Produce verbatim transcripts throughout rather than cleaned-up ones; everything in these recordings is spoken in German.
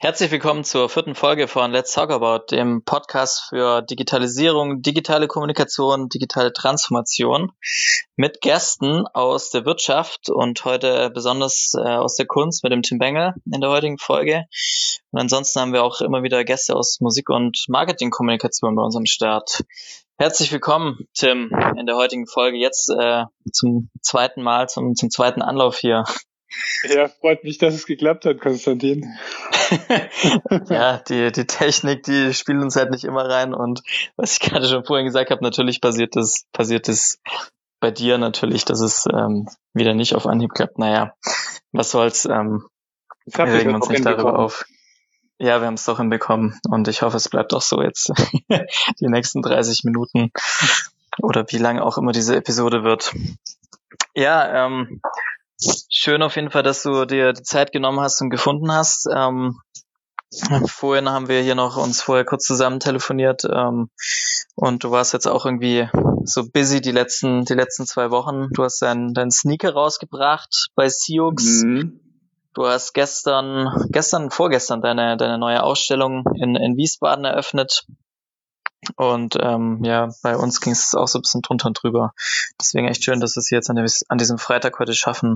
Herzlich willkommen zur vierten Folge von Let's Talk About, dem Podcast für Digitalisierung, digitale Kommunikation, digitale Transformation mit Gästen aus der Wirtschaft und heute besonders äh, aus der Kunst mit dem Tim Bengel in der heutigen Folge. Und ansonsten haben wir auch immer wieder Gäste aus Musik- und Marketingkommunikation bei uns am Start. Herzlich willkommen, Tim, in der heutigen Folge jetzt äh, zum zweiten Mal, zum, zum zweiten Anlauf hier. Ja, freut mich, dass es geklappt hat, Konstantin. Ja, die die Technik, die spielt uns halt nicht immer rein und was ich gerade schon vorhin gesagt habe, natürlich passiert das passiert das bei dir natürlich, dass es ähm, wieder nicht auf Anhieb klappt. Naja, was soll's, ähm, wir regen uns nicht darüber auf. Ja, wir haben es doch hinbekommen und ich hoffe, es bleibt auch so jetzt die nächsten dreißig Minuten oder wie lang auch immer diese Episode wird. Ja, ähm, schön auf jeden Fall, dass du dir die Zeit genommen hast und gefunden hast. Ähm, vorhin haben wir hier noch uns vorher kurz zusammen telefoniert ähm, und du warst jetzt auch irgendwie so busy die letzten die letzten zwei Wochen. Du hast deinen deinen Sneaker rausgebracht bei Siux. Mhm. Du hast gestern gestern vorgestern deine deine neue Ausstellung in in Wiesbaden eröffnet. Und ähm, ja, bei uns ging es auch so ein bisschen drunter und drüber. Deswegen echt schön, dass wir es jetzt an, dem, an diesem Freitag heute schaffen.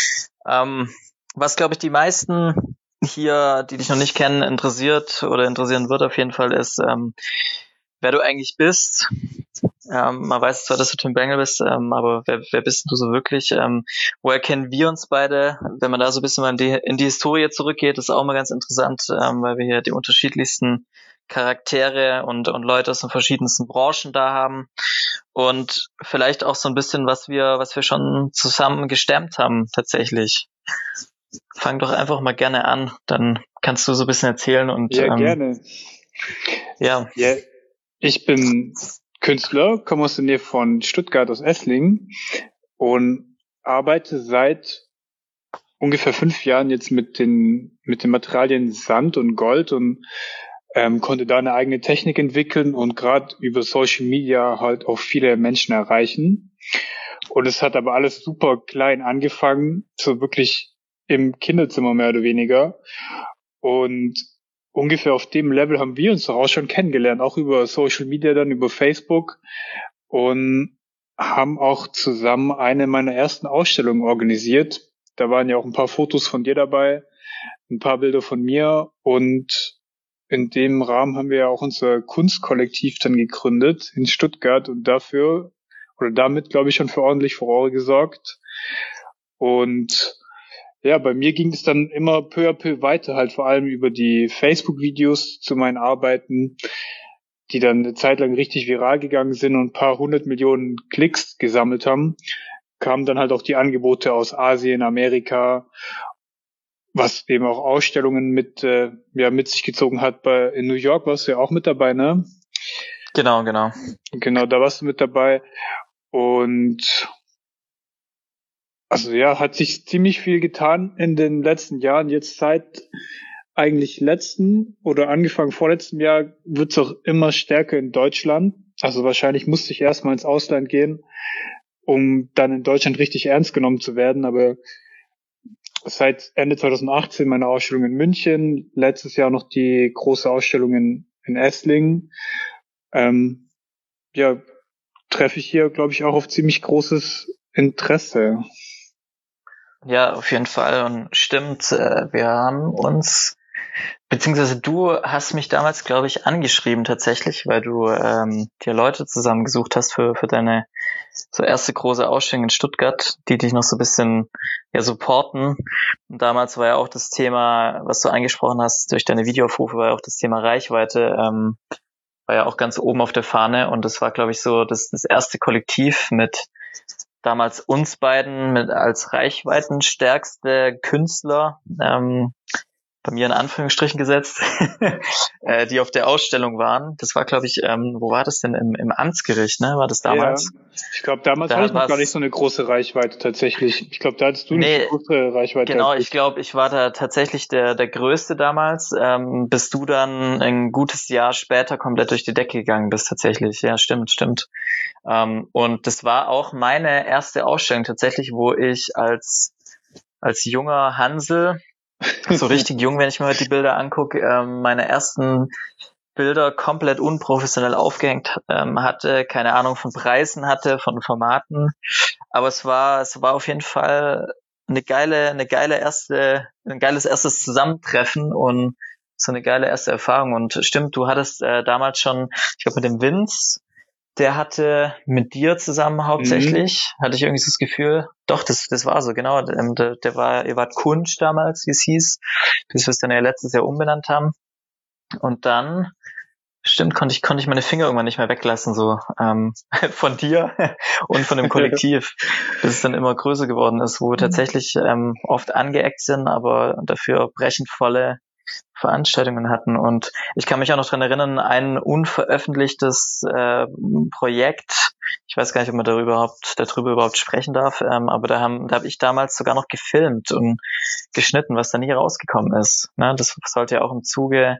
Ähm, was, glaube ich, die meisten hier, die dich noch nicht kennen, interessiert oder interessieren wird auf jeden Fall, ist, ähm, wer du eigentlich bist. Ähm, man weiß zwar, dass du Tim Bengel bist, ähm, aber wer, wer bist du so wirklich? Ähm, woher kennen wir uns beide? Wenn man da so ein bisschen mal in die, in die Historie zurückgeht, ist auch mal ganz interessant, ähm, weil wir hier die unterschiedlichsten Charaktere und, und Leute aus den verschiedensten Branchen da haben und vielleicht auch so ein bisschen, was wir, was wir schon zusammen gestemmt haben, tatsächlich. Fang doch einfach mal gerne an, dann kannst du so ein bisschen erzählen und. Ja, ähm, gerne. Ja. ja. Ich bin Künstler, komme aus der Nähe von Stuttgart, aus Esslingen und arbeite seit ungefähr fünf Jahren jetzt mit den, mit den Materialien Sand und Gold und Ähm, konnte da eine eigene Technik entwickeln und gerade über Social Media halt auch viele Menschen erreichen. Und es hat aber alles super klein angefangen, so wirklich im Kinderzimmer mehr oder weniger. Und ungefähr auf dem Level haben wir uns doch auch schon kennengelernt, auch über Social Media, dann über Facebook und haben auch zusammen eine meiner ersten Ausstellungen organisiert. Da waren ja auch ein paar Fotos von dir dabei, ein paar Bilder von mir und in dem Rahmen haben wir ja auch unser Kunstkollektiv dann gegründet in Stuttgart und dafür oder damit, glaube ich, schon für ordentlich Furore gesorgt. Und ja, bei mir ging es dann immer peu à peu weiter, halt vor allem über die Facebook-Videos zu meinen Arbeiten, die dann eine Zeit lang richtig viral gegangen sind und ein paar hundert Millionen Klicks gesammelt haben, kamen dann halt auch die Angebote aus Asien, Amerika, was eben auch Ausstellungen mit äh, ja mit sich gezogen hat. Bei in New York warst du ja auch mit dabei, ne? Genau, genau. Genau, da warst du mit dabei. Und also ja, hat sich ziemlich viel getan in den letzten Jahren. Jetzt seit eigentlich letzten oder angefangen vorletzten Jahr wird es auch immer stärker in Deutschland. Also wahrscheinlich musste ich erstmal ins Ausland gehen, um dann in Deutschland richtig ernst genommen zu werden. Aber seit Ende zwanzig achtzehn meine Ausstellung in München, letztes Jahr noch die große Ausstellung in, in Esslingen. Ähm, ja, treffe ich hier, glaube ich, auch auf ziemlich großes Interesse. Ja, auf jeden Fall und stimmt, äh, wir haben uns, beziehungsweise du hast mich damals, glaube ich, angeschrieben tatsächlich, weil du ähm, dir Leute zusammengesucht hast für für deine so erste große Ausstellung in Stuttgart, die dich noch so ein bisschen ja supporten. Und damals war ja auch das Thema, was du angesprochen hast, durch deine Videoaufrufe war ja auch das Thema Reichweite, ähm, war ja auch ganz oben auf der Fahne und das war, glaube ich, so das, das erste Kollektiv mit damals uns beiden mit als reichweitenstärkste Künstler, ähm, bei mir in Anführungsstrichen gesetzt, äh, die auf der Ausstellung waren. Das war, glaube ich, ähm, wo war das denn? Im, im Amtsgericht, ne? War das damals? Ja, ich glaube, damals da hatte ich noch gar nicht so eine große Reichweite tatsächlich. Ich glaube, da hattest du nee, eine große Reichweite. Genau, ich glaube, ich war da tatsächlich der der Größte damals, ähm, bis du dann ein gutes Jahr später komplett durch die Decke gegangen bist tatsächlich. Ja, stimmt, stimmt. Ähm, und das war auch meine erste Ausstellung tatsächlich, wo ich als als junger Hansel so richtig jung, wenn ich mir heute die Bilder angucke. Ähm, meine ersten Bilder komplett unprofessionell aufgehängt ähm, hatte, keine Ahnung von Preisen hatte, von Formaten. Aber es war, es war auf jeden Fall eine geile, eine geile erste, ein geiles erstes Zusammentreffen und so eine geile erste Erfahrung. Und stimmt, du hattest äh, damals schon, ich glaube mit dem Vince, der hatte mit dir zusammen hauptsächlich, mhm. hatte ich irgendwie so das Gefühl, doch, das, das war so, genau, der, der war, ihr wart Kunsch damals, wie es hieß, bis wir es dann ja letztes Jahr umbenannt haben. Und dann, stimmt, konnte ich, konnte ich meine Finger irgendwann nicht mehr weglassen, so ähm, von dir und von dem Kollektiv, bis es dann immer größer geworden ist, wo wir tatsächlich ähm, oft angeeckt sind, aber dafür brechend volle Veranstaltungen hatten. Und ich kann mich auch noch dran erinnern, ein unveröffentlichtes äh, Projekt, ich weiß gar nicht, ob man darüber überhaupt, darüber überhaupt sprechen darf, ähm, aber da haben, da habe ich damals sogar noch gefilmt und geschnitten, was da nie rausgekommen ist. Ne? Das sollte ja auch im Zuge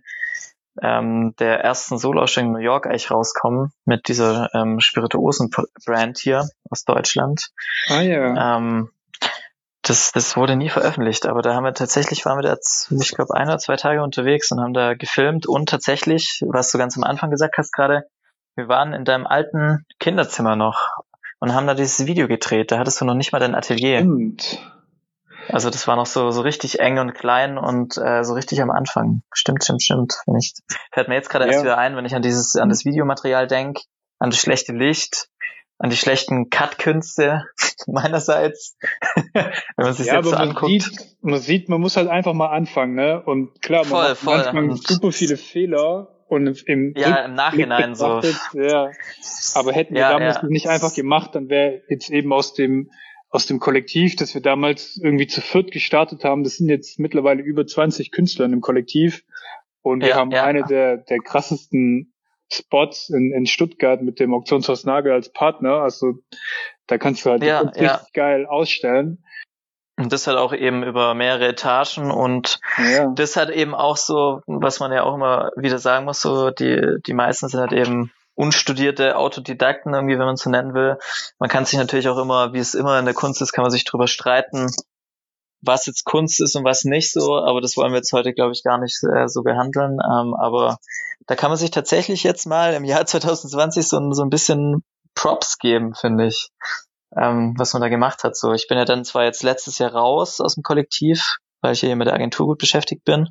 ähm, der ersten Solo-Ausstellung in New York eigentlich rauskommen, mit dieser ähm, Spirituosen-Brand hier aus Deutschland. Ah ja. Ähm, Das, das wurde nie veröffentlicht, aber da haben wir tatsächlich, waren wir da, ich glaube, ein oder zwei Tage unterwegs und haben da gefilmt und tatsächlich, was du ganz am Anfang gesagt hast gerade, wir waren in deinem alten Kinderzimmer noch und haben da dieses Video gedreht. Da hattest du noch nicht mal dein Atelier. Stimmt. Also das war noch so so richtig eng und klein und äh, so richtig am Anfang. Stimmt, stimmt, stimmt. Wenn ich, fällt mir jetzt gerade ja. erst wieder ein, wenn ich an dieses, an das Videomaterial denke, an das schlechte Licht, an die schlechten Cut-Künste meinerseits, wenn man sich ja, jetzt so man anguckt. Sieht, man sieht, man muss halt einfach mal anfangen, ne? Und klar, man voll, macht voll. manchmal und super viele Fehler und im, ja, im Nachhinein so. Ja, aber hätten ja, wir damals ja. nicht einfach gemacht, dann wäre jetzt eben aus dem aus dem Kollektiv, das wir damals irgendwie zu viert gestartet haben, das sind jetzt mittlerweile über zwanzig Künstler in dem Kollektiv und wir ja, haben ja. eine der der krassesten Spots in, in Stuttgart mit dem Auktionshaus Nagel als Partner, also da kannst du halt ja, richtig ja. geil ausstellen. Und das halt auch eben über mehrere Etagen und ja. das hat eben auch so, was man ja auch immer wieder sagen muss, so die die meisten sind halt eben unstudierte Autodidakten irgendwie, wenn man es so nennen will. Man kann sich natürlich auch immer, wie es immer in der Kunst ist, kann man sich drüber streiten, was jetzt Kunst ist und was nicht so, aber das wollen wir jetzt heute, glaube ich, gar nicht äh, so behandeln. Ähm, aber da kann man sich tatsächlich jetzt mal im Jahr zwanzig zwanzig so, so ein bisschen Props geben, finde ich, ähm, was man da gemacht hat. So, ich bin ja dann zwar jetzt letztes Jahr raus aus dem Kollektiv, weil ich hier mit der Agentur gut beschäftigt bin,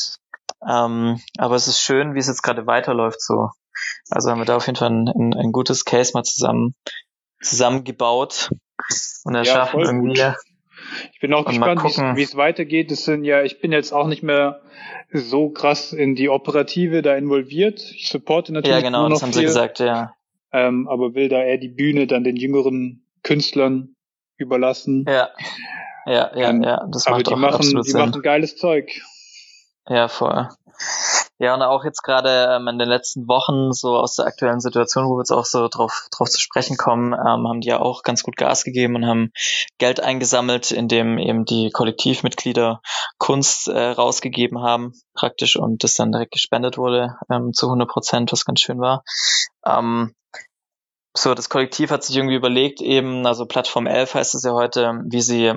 ähm, aber es ist schön, wie es jetzt gerade weiterläuft. So, also haben wir da auf jeden Fall ein, ein, ein gutes Case mal zusammen zusammengebaut und erschaffen ja, irgendwie. Gut. Ich bin auch gespannt, wie es weitergeht. Das sind ja, ich bin jetzt auch nicht mehr so krass in die Operative da involviert. Ich supporte natürlich ja, genau, nur noch das haben viel, sie gesagt, ja. Ähm, aber will da eher die Bühne dann den jüngeren Künstlern überlassen. Ja, ja, ja, ähm, ja. Das aber macht die auch machen, absolut die Sinn. machen geiles Zeug. Ja, voll. Ja, und auch jetzt gerade ähm, in den letzten Wochen, so aus der aktuellen Situation, wo wir jetzt auch so drauf, drauf zu sprechen kommen, ähm, haben die ja auch ganz gut Gas gegeben und haben Geld eingesammelt, indem eben die Kollektivmitglieder Kunst äh, rausgegeben haben, praktisch, und das dann direkt gespendet wurde ähm, zu hundert Prozent, was ganz schön war. Ähm, so, das Kollektiv hat sich irgendwie überlegt, eben, also Plattform elf heißt es ja heute, wie sie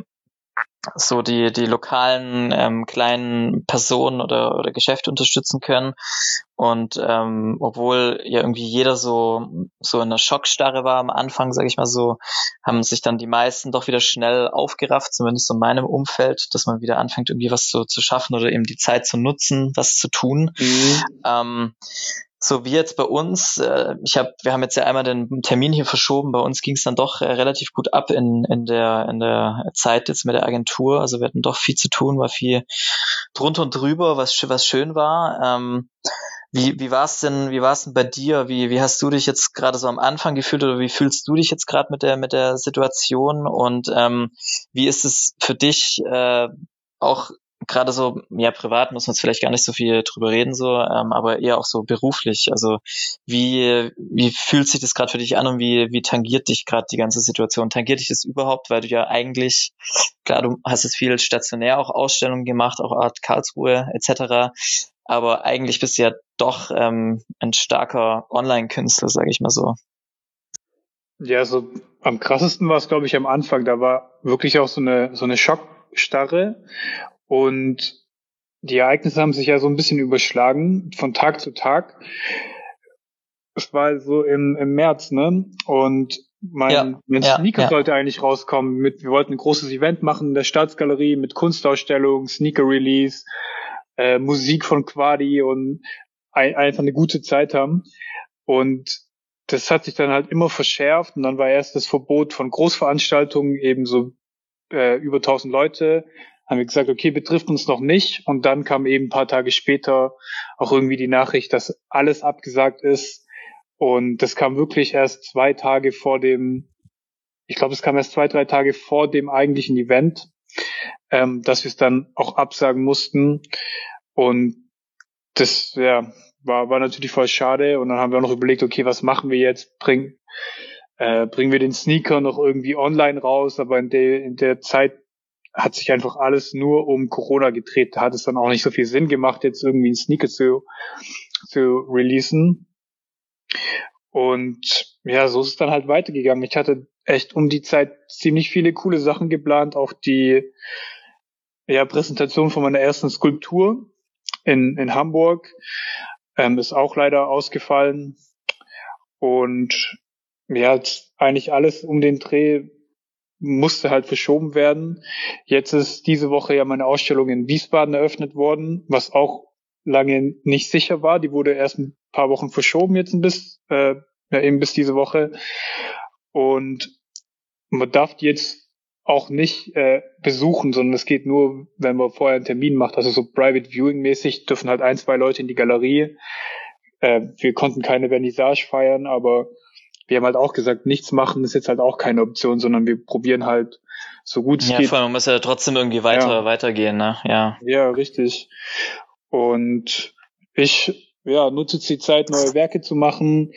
so die die lokalen ähm, kleinen Personen oder oder Geschäfte unterstützen können. Und ähm, obwohl ja irgendwie jeder so so in der Schockstarre war am Anfang, sage ich mal so, haben sich dann die meisten doch wieder schnell aufgerafft, zumindest in meinem Umfeld, dass man wieder anfängt, irgendwie was zu, zu schaffen oder eben die Zeit zu nutzen, was zu tun. Mhm. Ähm, so wie jetzt bei uns, äh, ich habe, wir haben jetzt ja einmal den Termin hier verschoben. Bei uns ging es dann doch äh, relativ gut ab in in der in der Zeit jetzt mit der Agentur. Also wir hatten doch viel zu tun, war viel drunter und drüber, was was schön war. Ähm, wie wie war es denn? Wie war es denn bei dir? Wie wie hast du dich jetzt gerade so am Anfang gefühlt oder wie fühlst du dich jetzt gerade mit der mit der Situation? Und ähm, wie ist es für dich äh, auch gerade so, ja, privat muss man jetzt vielleicht gar nicht so viel drüber reden, so, ähm, aber eher auch so beruflich. Also wie wie fühlt sich das gerade für dich an und wie wie tangiert dich gerade die ganze Situation? Tangiert dich das überhaupt, weil du ja eigentlich, klar, du hast jetzt viel stationär auch Ausstellungen gemacht, auch Art Karlsruhe et cetera, aber eigentlich bist du ja doch ähm, ein starker Online-Künstler, sage ich mal so. Ja, so am krassesten war es, glaube ich, am Anfang. Da war wirklich auch so eine so eine Schockstarre. Und die Ereignisse haben sich ja so ein bisschen überschlagen von Tag zu Tag. Es war so im, im März, ne? Und mein, Ja, mein ja, Sneaker ja. sollte eigentlich rauskommen. Mit, wir wollten ein großes Event machen in der Staatsgalerie mit Kunstausstellung, Sneaker-Release, äh, Musik von Quadi und ein, einfach eine gute Zeit haben. Und das hat sich dann halt immer verschärft und dann war erst das Verbot von Großveranstaltungen, eben so äh, über tausend Leute. Haben wir gesagt, okay, betrifft uns noch nicht. Und dann kam eben ein paar Tage später auch irgendwie die Nachricht, dass alles abgesagt ist. Und das kam wirklich erst zwei Tage vor dem, ich glaube, es kam erst zwei, drei Tage vor dem eigentlichen Event, ähm, dass wir es dann auch absagen mussten. Und das, ja, war, war natürlich voll schade. Und dann haben wir auch noch überlegt, okay, was machen wir jetzt? Bring, äh, bringen wir den Sneaker noch irgendwie online raus? Aber in der, in der Zeit hat sich einfach alles nur um Corona gedreht. Da hat es dann auch nicht so viel Sinn gemacht, jetzt irgendwie einen Sneaker zu, zu releasen. Und ja, so ist es dann halt weitergegangen. Ich hatte echt um die Zeit ziemlich viele coole Sachen geplant. Auch die ja, Präsentation von meiner ersten Skulptur in, in Hamburg ähm, ist auch leider ausgefallen. Und ja, eigentlich alles um den Dreh musste halt verschoben werden. Jetzt ist diese Woche ja meine Ausstellung in Wiesbaden eröffnet worden, was auch lange nicht sicher war. Die wurde erst ein paar Wochen verschoben jetzt ein bisschen, äh, ja, eben bis diese Woche. Und man darf die jetzt auch nicht äh, besuchen, sondern es geht nur, wenn man vorher einen Termin macht. Also so Private Viewing mäßig dürfen halt ein, zwei Leute in die Galerie. Äh, wir konnten keine Vernissage feiern, aber wir haben halt auch gesagt, nichts machen ist jetzt halt auch keine Option, sondern wir probieren halt so gut es Ja, geht. vor allem, man muss ja trotzdem irgendwie weiter, Ja. weitergehen, ne? Ja. Ja, richtig. Und ich, ja, nutze jetzt die Zeit, neue Werke zu machen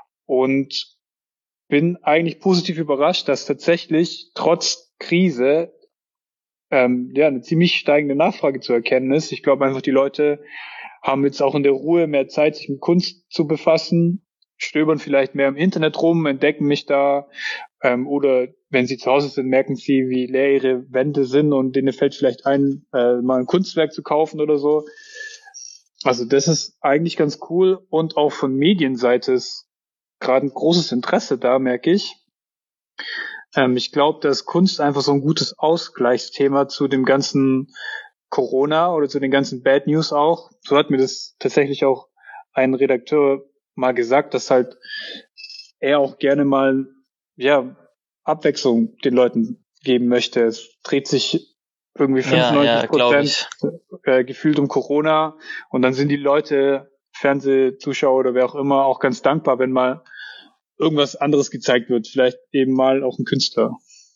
und bin eigentlich positiv überrascht, dass tatsächlich trotz Krise ähm, ja eine ziemlich steigende Nachfrage zu erkennen ist. Ich glaube einfach, die Leute haben jetzt auch in der Ruhe mehr Zeit, sich mit Kunst zu befassen, stöbern vielleicht mehr im Internet rum, entdecken mich da ähm, oder wenn sie zu Hause sind, merken sie, wie leer ihre Wände sind und denen fällt vielleicht ein, äh, mal ein Kunstwerk zu kaufen oder so. Also das ist eigentlich ganz cool und auch von Medienseite ist gerade ein großes Interesse da, merke ich. Ähm, ich glaube, dass Kunst einfach so ein gutes Ausgleichsthema zu dem ganzen Corona oder zu den ganzen Bad News auch. So hat mir das tatsächlich auch ein Redakteur mal gesagt, dass halt er auch gerne mal ja Abwechslung den Leuten geben möchte. Es dreht sich irgendwie fünfundneunzig Prozent ja, ja, äh, gefühlt um Corona und dann sind die Leute, Fernsehzuschauer oder wer auch immer, auch ganz dankbar, wenn mal irgendwas anderes gezeigt wird, vielleicht eben mal auch ein Künstler.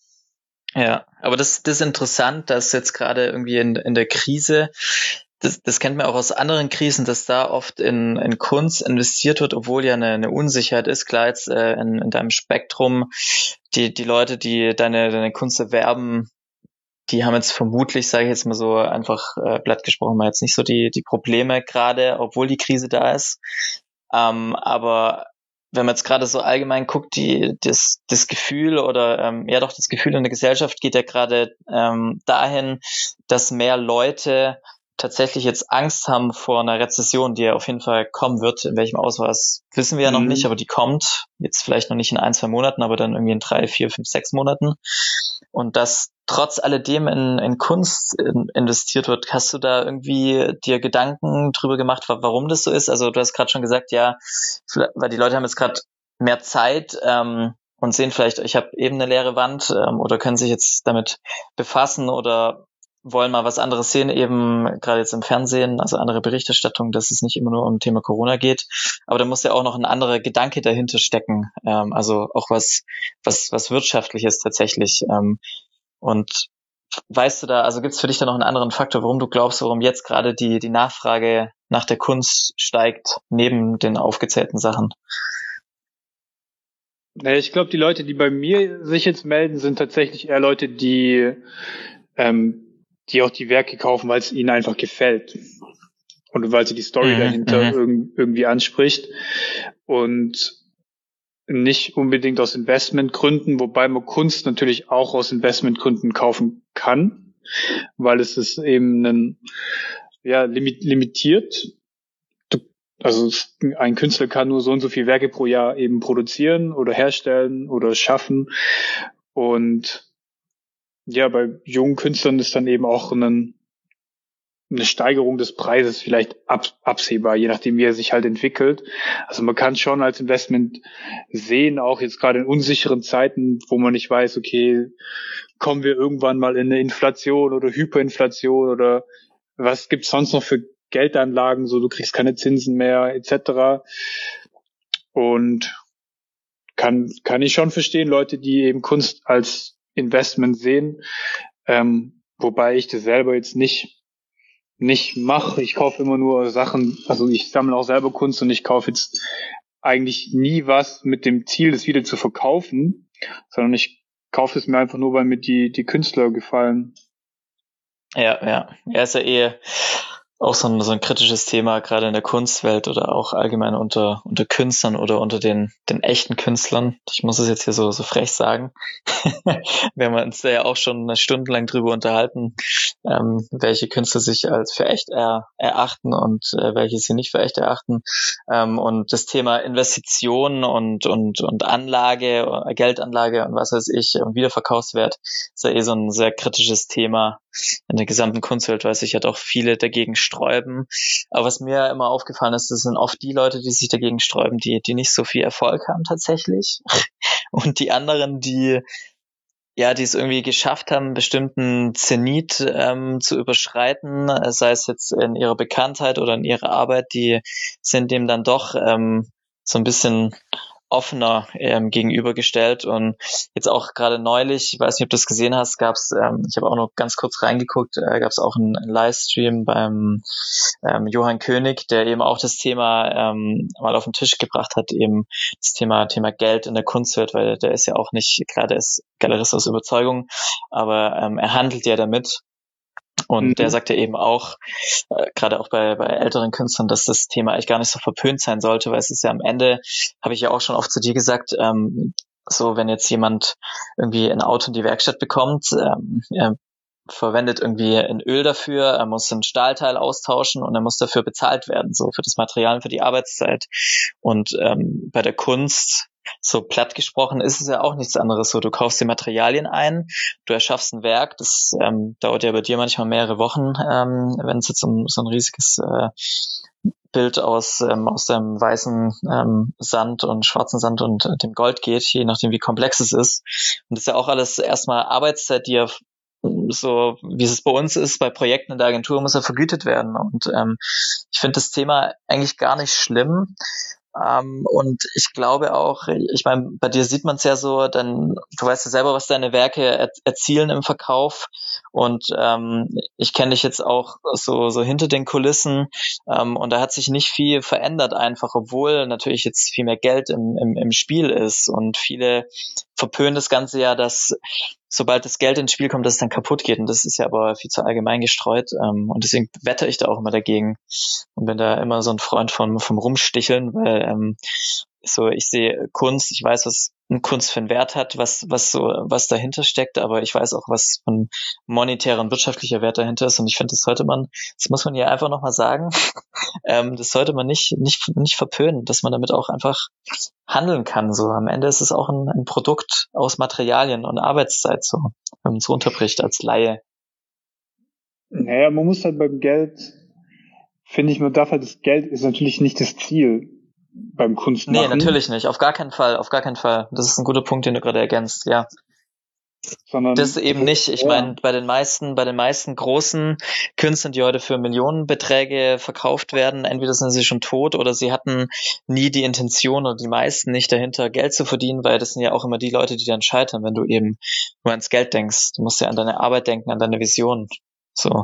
Ja, aber das, das ist interessant, dass jetzt gerade irgendwie in, in der Krise, das, das kennt man auch aus anderen Krisen, dass da oft in, in Kunst investiert wird, obwohl ja eine, eine Unsicherheit ist. Klar, jetzt äh, in, in deinem Spektrum, die, die Leute, die deine, deine Kunst erwerben, die haben jetzt vermutlich, sage ich jetzt mal so einfach äh, platt gesprochen, mal jetzt nicht so die, die Probleme gerade, obwohl die Krise da ist. Ähm, aber wenn man jetzt gerade so allgemein guckt, die, das, das Gefühl oder ähm, ja doch das Gefühl in der Gesellschaft geht ja gerade ähm, dahin, dass mehr Leute tatsächlich jetzt Angst haben vor einer Rezession, die ja auf jeden Fall kommen wird. In welchem Ausmaß wissen wir ja noch mhm. nicht, aber die kommt. Jetzt vielleicht noch nicht in ein, zwei Monaten, aber dann irgendwie in drei, vier, fünf, sechs Monaten. Und dass trotz alledem in, in Kunst in, investiert wird. Hast du da irgendwie dir Gedanken drüber gemacht, warum das so ist? Also du hast gerade schon gesagt, ja, weil die Leute haben jetzt gerade mehr Zeit ähm, und sehen vielleicht, ich habe eben eine leere Wand ähm, oder können sich jetzt damit befassen oder wollen mal was anderes sehen, eben gerade jetzt im Fernsehen, also andere Berichterstattung, dass es nicht immer nur um Thema Corona geht. Aber da muss ja auch noch ein anderer Gedanke dahinter stecken, ähm, also auch was was was Wirtschaftliches tatsächlich. Ähm, und weißt du da, also gibt es für dich da noch einen anderen Faktor, warum du glaubst, warum jetzt gerade die die Nachfrage nach der Kunst steigt, neben den aufgezählten Sachen? Naja, ich glaube, die Leute, die bei mir sich jetzt melden, sind tatsächlich eher Leute, die ähm, die auch die Werke kaufen, weil es ihnen einfach gefällt und weil sie die Story mhm, dahinter irg- irgendwie anspricht und nicht unbedingt aus Investmentgründen, wobei man Kunst natürlich auch aus Investmentgründen kaufen kann, weil es ist eben ein ja limit, limitiert. Du, also ein Künstler kann nur so und so viele Werke pro Jahr eben produzieren oder herstellen oder schaffen. Und ja, bei jungen Künstlern ist dann eben auch ein eine Steigerung des Preises vielleicht ab, absehbar, je nachdem, wie er sich halt entwickelt. Also man kann schon als Investment sehen, auch jetzt gerade in unsicheren Zeiten, wo man nicht weiß, okay, kommen wir irgendwann mal in eine Inflation oder Hyperinflation oder was gibt's sonst noch für Geldanlagen, so du kriegst keine Zinsen mehr et cetera. Und kann kann ich schon verstehen, Leute, die eben Kunst als Investment sehen, ähm, wobei ich das selber jetzt nicht nicht mache. Ich kaufe immer nur Sachen, also ich sammle auch selber Kunst und ich kaufe jetzt eigentlich nie was mit dem Ziel, das wieder zu verkaufen, sondern ich kaufe es mir einfach nur, weil mir die, die Künstler gefallen. Ja, ja. Er ist ja eh auch so ein, so ein kritisches Thema, gerade in der Kunstwelt oder auch allgemein unter, unter Künstlern oder unter den, den echten Künstlern. Ich muss es jetzt hier so, so frech sagen. Wir haben uns da ja auch schon stundenlang drüber unterhalten, ähm, welche Künstler sich als für echt er, erachten und äh, welche sie nicht für echt erachten. Ähm, und das Thema Investitionen und, und, und Anlage, Geldanlage und was weiß ich, und Wiederverkaufswert ist ja eh so ein sehr kritisches Thema in der gesamten Kunstwelt, weil sich halt auch viele dagegen sträuben. Aber was mir immer aufgefallen ist, das sind oft die Leute, die sich dagegen sträuben, die, die nicht so viel Erfolg haben tatsächlich. Und die anderen, die ja, die es irgendwie geschafft haben, einen bestimmten Zenit ähm, zu überschreiten, sei es jetzt in ihrer Bekanntheit oder in ihrer Arbeit, die sind dem dann doch ähm, so ein bisschen offener ähm, gegenübergestellt. Und jetzt auch gerade neulich, ich weiß nicht, ob du das gesehen hast, gab es, ähm, ich habe auch noch ganz kurz reingeguckt, äh, gab es auch einen, einen Livestream beim ähm, Johann König, der eben auch das Thema ähm, mal auf den Tisch gebracht hat, eben das Thema Thema Geld in der Kunstwelt, weil der ist ja auch nicht, klar, der ist Galerist aus Überzeugung, aber ähm, er handelt ja damit. Und mhm. der sagte eben auch, äh, gerade auch bei, bei älteren Künstlern, dass das Thema eigentlich gar nicht so verpönt sein sollte, weil es ist ja am Ende, habe ich ja auch schon oft zu dir gesagt, ähm, so wenn jetzt jemand irgendwie ein Auto in die Werkstatt bekommt, ähm, er verwendet irgendwie ein Öl dafür, er muss ein Stahlteil austauschen und er muss dafür bezahlt werden, so für das Material und für die Arbeitszeit. Und ähm, bei der Kunst, so platt gesprochen, ist es ja auch nichts anderes. So, du kaufst die Materialien ein, du erschaffst ein Werk, das ähm, dauert ja bei dir manchmal mehrere Wochen, ähm, wenn es jetzt um so ein riesiges äh, Bild aus ähm, aus dem weißen ähm, Sand und schwarzen Sand und äh, dem Gold geht, je nachdem wie komplex es ist. Und das ist ja auch alles erstmal Arbeitszeit, die ja so wie es bei uns ist, bei Projekten in der Agentur muss er vergütet werden. Und ähm, ich finde das Thema eigentlich gar nicht schlimm. Um, und ich glaube auch, ich meine, bei dir sieht man es ja so, dann du weißt ja selber, was deine Werke er, erzielen im Verkauf. Und ähm, ich kenne dich jetzt auch so so hinter den Kulissen ähm, und da hat sich nicht viel verändert einfach, obwohl natürlich jetzt viel mehr Geld im, im, im Spiel ist und viele verpönen das Ganze ja, dass sobald das Geld ins Spiel kommt, dass es dann kaputt geht. Und das ist ja aber viel zu allgemein gestreut. Ähm, und deswegen wette ich da auch immer dagegen und bin da immer so ein Freund von vom Rumsticheln, weil ähm, so ich sehe Kunst, ich weiß, was eine Kunst für einen Wert hat, was was so was dahinter steckt, aber ich weiß auch, was von monetärer und wirtschaftlicher Wert dahinter ist. Und ich finde, das sollte man, das muss man hier einfach nochmal sagen, ähm, das sollte man nicht nicht nicht verpönen, dass man damit auch einfach handeln kann. So am Ende ist es auch ein, ein Produkt aus Materialien und Arbeitszeit, so wenn man es runterbricht als Laie. Naja, man muss halt beim Geld, finde ich, man darf halt, das Geld ist natürlich nicht das Ziel beim Kunstmachen. Nee, natürlich nicht, auf gar keinen Fall, auf gar keinen Fall. Das ist ein guter Punkt, den du gerade ergänzt, ja. Sondern das eben nicht. Ich ja. meine, bei den meisten, bei den meisten großen Künstlern, die heute für Millionenbeträge verkauft werden, entweder sind sie schon tot oder sie hatten nie die Intention oder die meisten nicht dahinter, Geld zu verdienen, weil das sind ja auch immer die Leute, die dann scheitern, wenn du eben nur ans Geld denkst. Du musst ja an deine Arbeit denken, an deine Vision. So.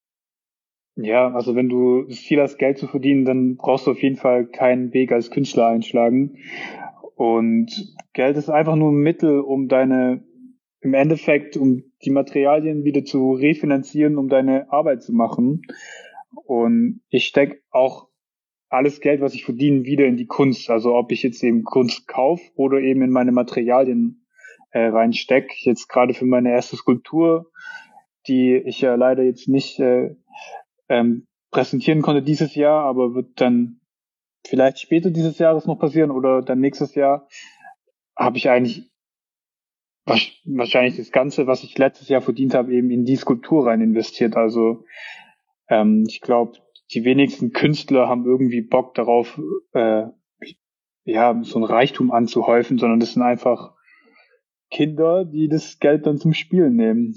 Ja, also wenn du viel hast, Geld zu verdienen, dann brauchst du auf jeden Fall keinen Weg als Künstler einschlagen. Und Geld ist einfach nur ein Mittel, um deine im Endeffekt, um die Materialien wieder zu refinanzieren, um deine Arbeit zu machen. Und ich stecke auch alles Geld, was ich verdiene, wieder in die Kunst. Also ob ich jetzt eben Kunst kaufe oder eben in meine Materialien äh, reinstecke. Jetzt gerade für meine erste Skulptur, die ich ja leider jetzt nicht äh, ähm, präsentieren konnte dieses Jahr, aber wird dann vielleicht später dieses Jahres noch passieren oder dann nächstes Jahr, habe ich eigentlich wahrscheinlich das Ganze, was ich letztes Jahr verdient habe, eben in die Skulptur rein investiert. Also ähm, ich glaube, die wenigsten Künstler haben irgendwie Bock darauf, äh, ja, so ein Reichtum anzuhäufen, sondern das sind einfach Kinder, die das Geld dann zum Spielen nehmen.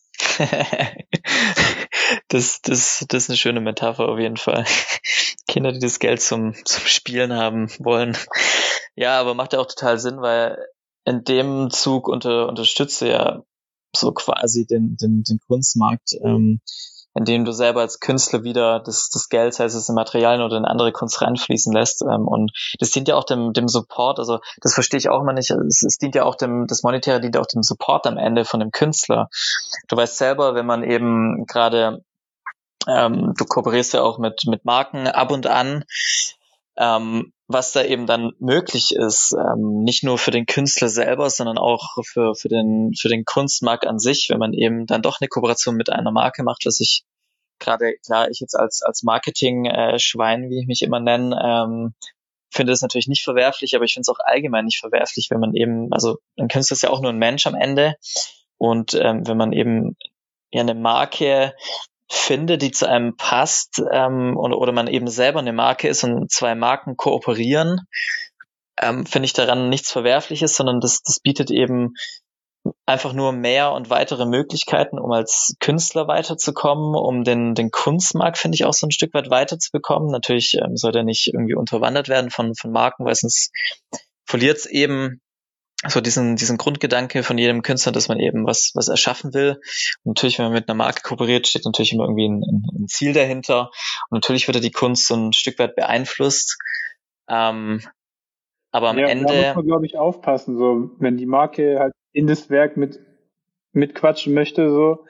das, das, das ist eine schöne Metapher auf jeden Fall. Kinder, die das Geld zum, zum Spielen haben wollen. Ja, aber macht ja auch total Sinn, weil in dem Zug unter, unterstütze ja so quasi den, den, den Kunstmarkt, ähm, indem du selber als Künstler wieder das, das Geld, sei es in Materialien oder in andere Kunst reinfließen lässt. Ähm, und das dient ja auch dem, dem Support, also das verstehe ich auch immer nicht, es, es dient ja auch dem, das Monetäre dient auch dem Support am Ende von dem Künstler. Du weißt selber, wenn man eben gerade, ähm, du kooperierst ja auch mit, mit Marken ab und an, ähm, was da eben dann möglich ist, ähm, nicht nur für den Künstler selber, sondern auch für, für den, für den Kunstmarkt an sich, wenn man eben dann doch eine Kooperation mit einer Marke macht, was ich gerade, klar, ich jetzt als, als Marketing-Schwein, wie ich mich immer nenne, ähm, finde das natürlich nicht verwerflich, aber ich finde es auch allgemein nicht verwerflich, wenn man eben, also ein Künstler ist ja auch nur ein Mensch am Ende und ähm, wenn man eben ja eine Marke finde, die zu einem passt, ähm, oder, oder man eben selber eine Marke ist und zwei Marken kooperieren, ähm, finde ich daran nichts Verwerfliches, sondern das, das bietet eben einfach nur mehr und weitere Möglichkeiten, um als Künstler weiterzukommen, um den, den Kunstmarkt, finde ich, auch so ein Stück weit weiterzubekommen. Natürlich ähm, soll der nicht irgendwie unterwandert werden von, von Marken, weil sonst verliert es eben so diesen, diesen Grundgedanke von jedem Künstler, dass man eben was, was erschaffen will. Und natürlich, wenn man mit einer Marke kooperiert, steht natürlich immer irgendwie ein, ein Ziel dahinter. Und natürlich wird ja die Kunst so ein Stück weit beeinflusst. Ähm, aber am ja, Ende. Da muss man, glaube ich, aufpassen, so, wenn die Marke halt in das Werk mit, mitquatschen möchte, so,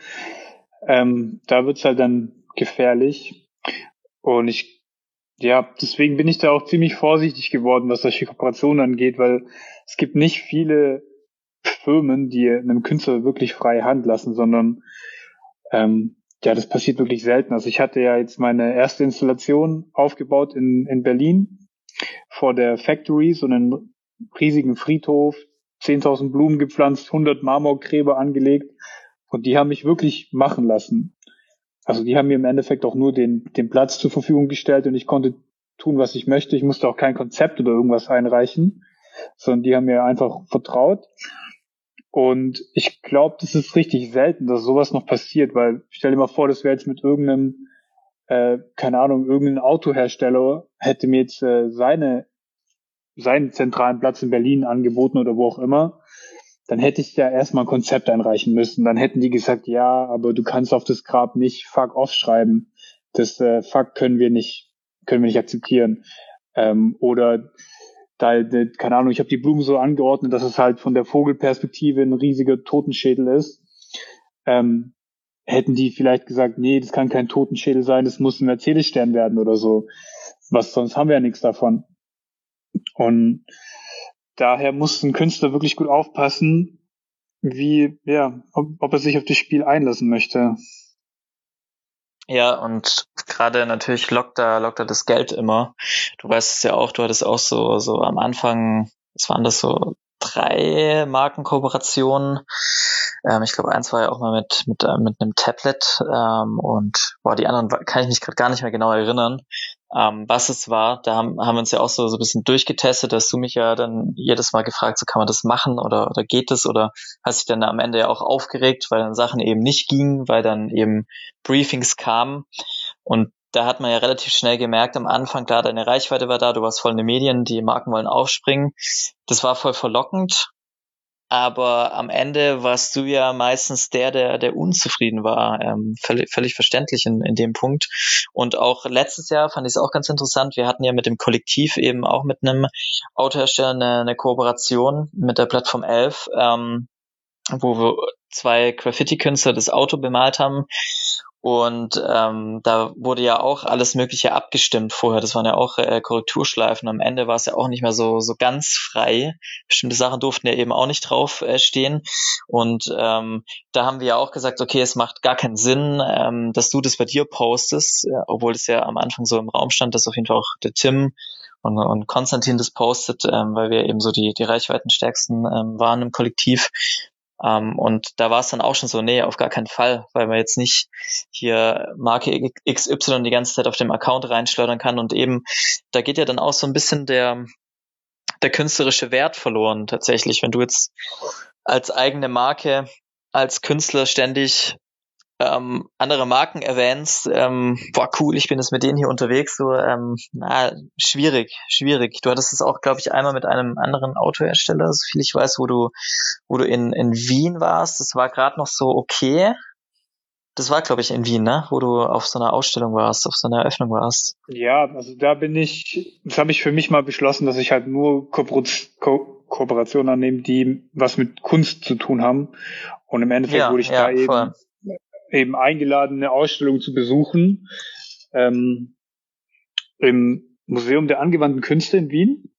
ähm, da wird's halt dann gefährlich. Und ich, ja, deswegen bin ich da auch ziemlich vorsichtig geworden, was solche Kooperationen angeht, weil es gibt nicht viele Firmen, die einem Künstler wirklich freie Hand lassen, sondern ähm, ja, das passiert wirklich selten. Also ich hatte ja jetzt meine erste Installation aufgebaut in, in Berlin vor der Factory, so einen riesigen Friedhof, zehntausend Blumen gepflanzt, hundert Marmorgräber angelegt und die haben mich wirklich machen lassen. Also die haben mir im Endeffekt auch nur den, den Platz zur Verfügung gestellt und ich konnte tun, was ich möchte. Ich musste auch kein Konzept oder irgendwas einreichen, sondern die haben mir einfach vertraut. Und ich glaube, das ist richtig selten, dass sowas noch passiert, weil stell dir mal vor, das wäre jetzt mit irgendeinem, äh, keine Ahnung, irgendein Autohersteller hätte mir jetzt äh, seine, seinen zentralen Platz in Berlin angeboten oder wo auch immer, dann hätte ich ja erstmal ein Konzept einreichen müssen. Dann hätten die gesagt, ja, aber du kannst auf das Grab nicht fuck off schreiben. Das äh, fuck können wir nicht, können wir nicht akzeptieren. Ähm, oder da, keine Ahnung, ich habe die Blumen so angeordnet, dass es halt von der Vogelperspektive ein riesiger Totenschädel ist. Ähm, hätten die vielleicht gesagt, nee, das kann kein Totenschädel sein, das muss ein Mercedes-Stern werden oder so. Was, sonst haben wir ja nichts davon. Und daher muss ein Künstler wirklich gut aufpassen, wie, ja, ob, ob er sich auf das Spiel einlassen möchte. Ja, und gerade natürlich lockt da, lockt da das Geld immer. Du weißt es ja auch, du hattest auch so, so am Anfang, was waren das so, drei Markenkooperationen. Ähm, ich glaube, eins war ja auch mal mit, mit, äh, mit einem Tablet, ähm, und, boah, die anderen kann ich mich gerade gar nicht mehr genau erinnern, ähm, was es war. Da haben, haben wir uns ja auch so, so ein bisschen durchgetestet, dass du mich ja dann jedes Mal gefragt, so kann man das machen oder, oder geht das, oder hast dich dann am Ende ja auch aufgeregt, weil dann Sachen eben nicht gingen, weil dann eben Briefings kamen und da hat man ja relativ schnell gemerkt am Anfang, klar, deine Reichweite war da, du warst voll in den Medien, die Marken wollen aufspringen. Das war voll verlockend, aber am Ende warst du ja meistens der, der, der unzufrieden war. Ähm, völlig, völlig verständlich in, in dem Punkt. Und auch letztes Jahr fand ich es auch ganz interessant. Wir hatten ja mit dem Kollektiv eben auch mit einem Autohersteller eine, eine Kooperation mit der Plattform elf, ähm, wo wir zwei Graffiti-Künstler das Auto bemalt haben. Und ähm, da wurde ja auch alles Mögliche abgestimmt vorher. Das waren ja auch äh, Korrekturschleifen. Am Ende war es ja auch nicht mehr so so ganz frei. Bestimmte Sachen durften ja eben auch nicht drauf äh, stehen. Und ähm, da haben wir ja auch gesagt, okay, es macht gar keinen Sinn, ähm, dass du das bei dir postest, äh, obwohl es ja am Anfang so im Raum stand, dass auf jeden Fall auch der Tim und, und Konstantin das postet, ähm, weil wir eben so die die reichweitenstärksten ähm, waren im Kollektiv. Um, und da war es dann auch schon so, nee, auf gar keinen Fall, weil man jetzt nicht hier Marke X Y die ganze Zeit auf dem Account reinschleudern kann. Und eben, da geht ja dann auch so ein bisschen der, der künstlerische Wert verloren tatsächlich. Wenn du jetzt als eigene Marke, als Künstler ständig ähm, andere Marken erwähnst, ähm, boah, cool, ich bin jetzt mit denen hier unterwegs, so, ähm, na, schwierig, schwierig. Du hattest es auch, glaube ich, einmal mit einem anderen Autohersteller, so viel ich weiß, wo du, wo du in, in Wien warst. Das war gerade noch so okay. Das war, glaube ich, in Wien, ne? Wo du auf so einer Ausstellung warst, auf so einer Eröffnung warst. Ja, also da bin ich, das habe ich für mich mal beschlossen, dass ich halt nur Kooper Ko Kooperationen annehme, die was mit Kunst zu tun haben. Und im Endeffekt Ja, wurde ich ja, da eben, eben eingeladen, eine Ausstellung zu besuchen, ähm, im Museum der angewandten Künste in Wien.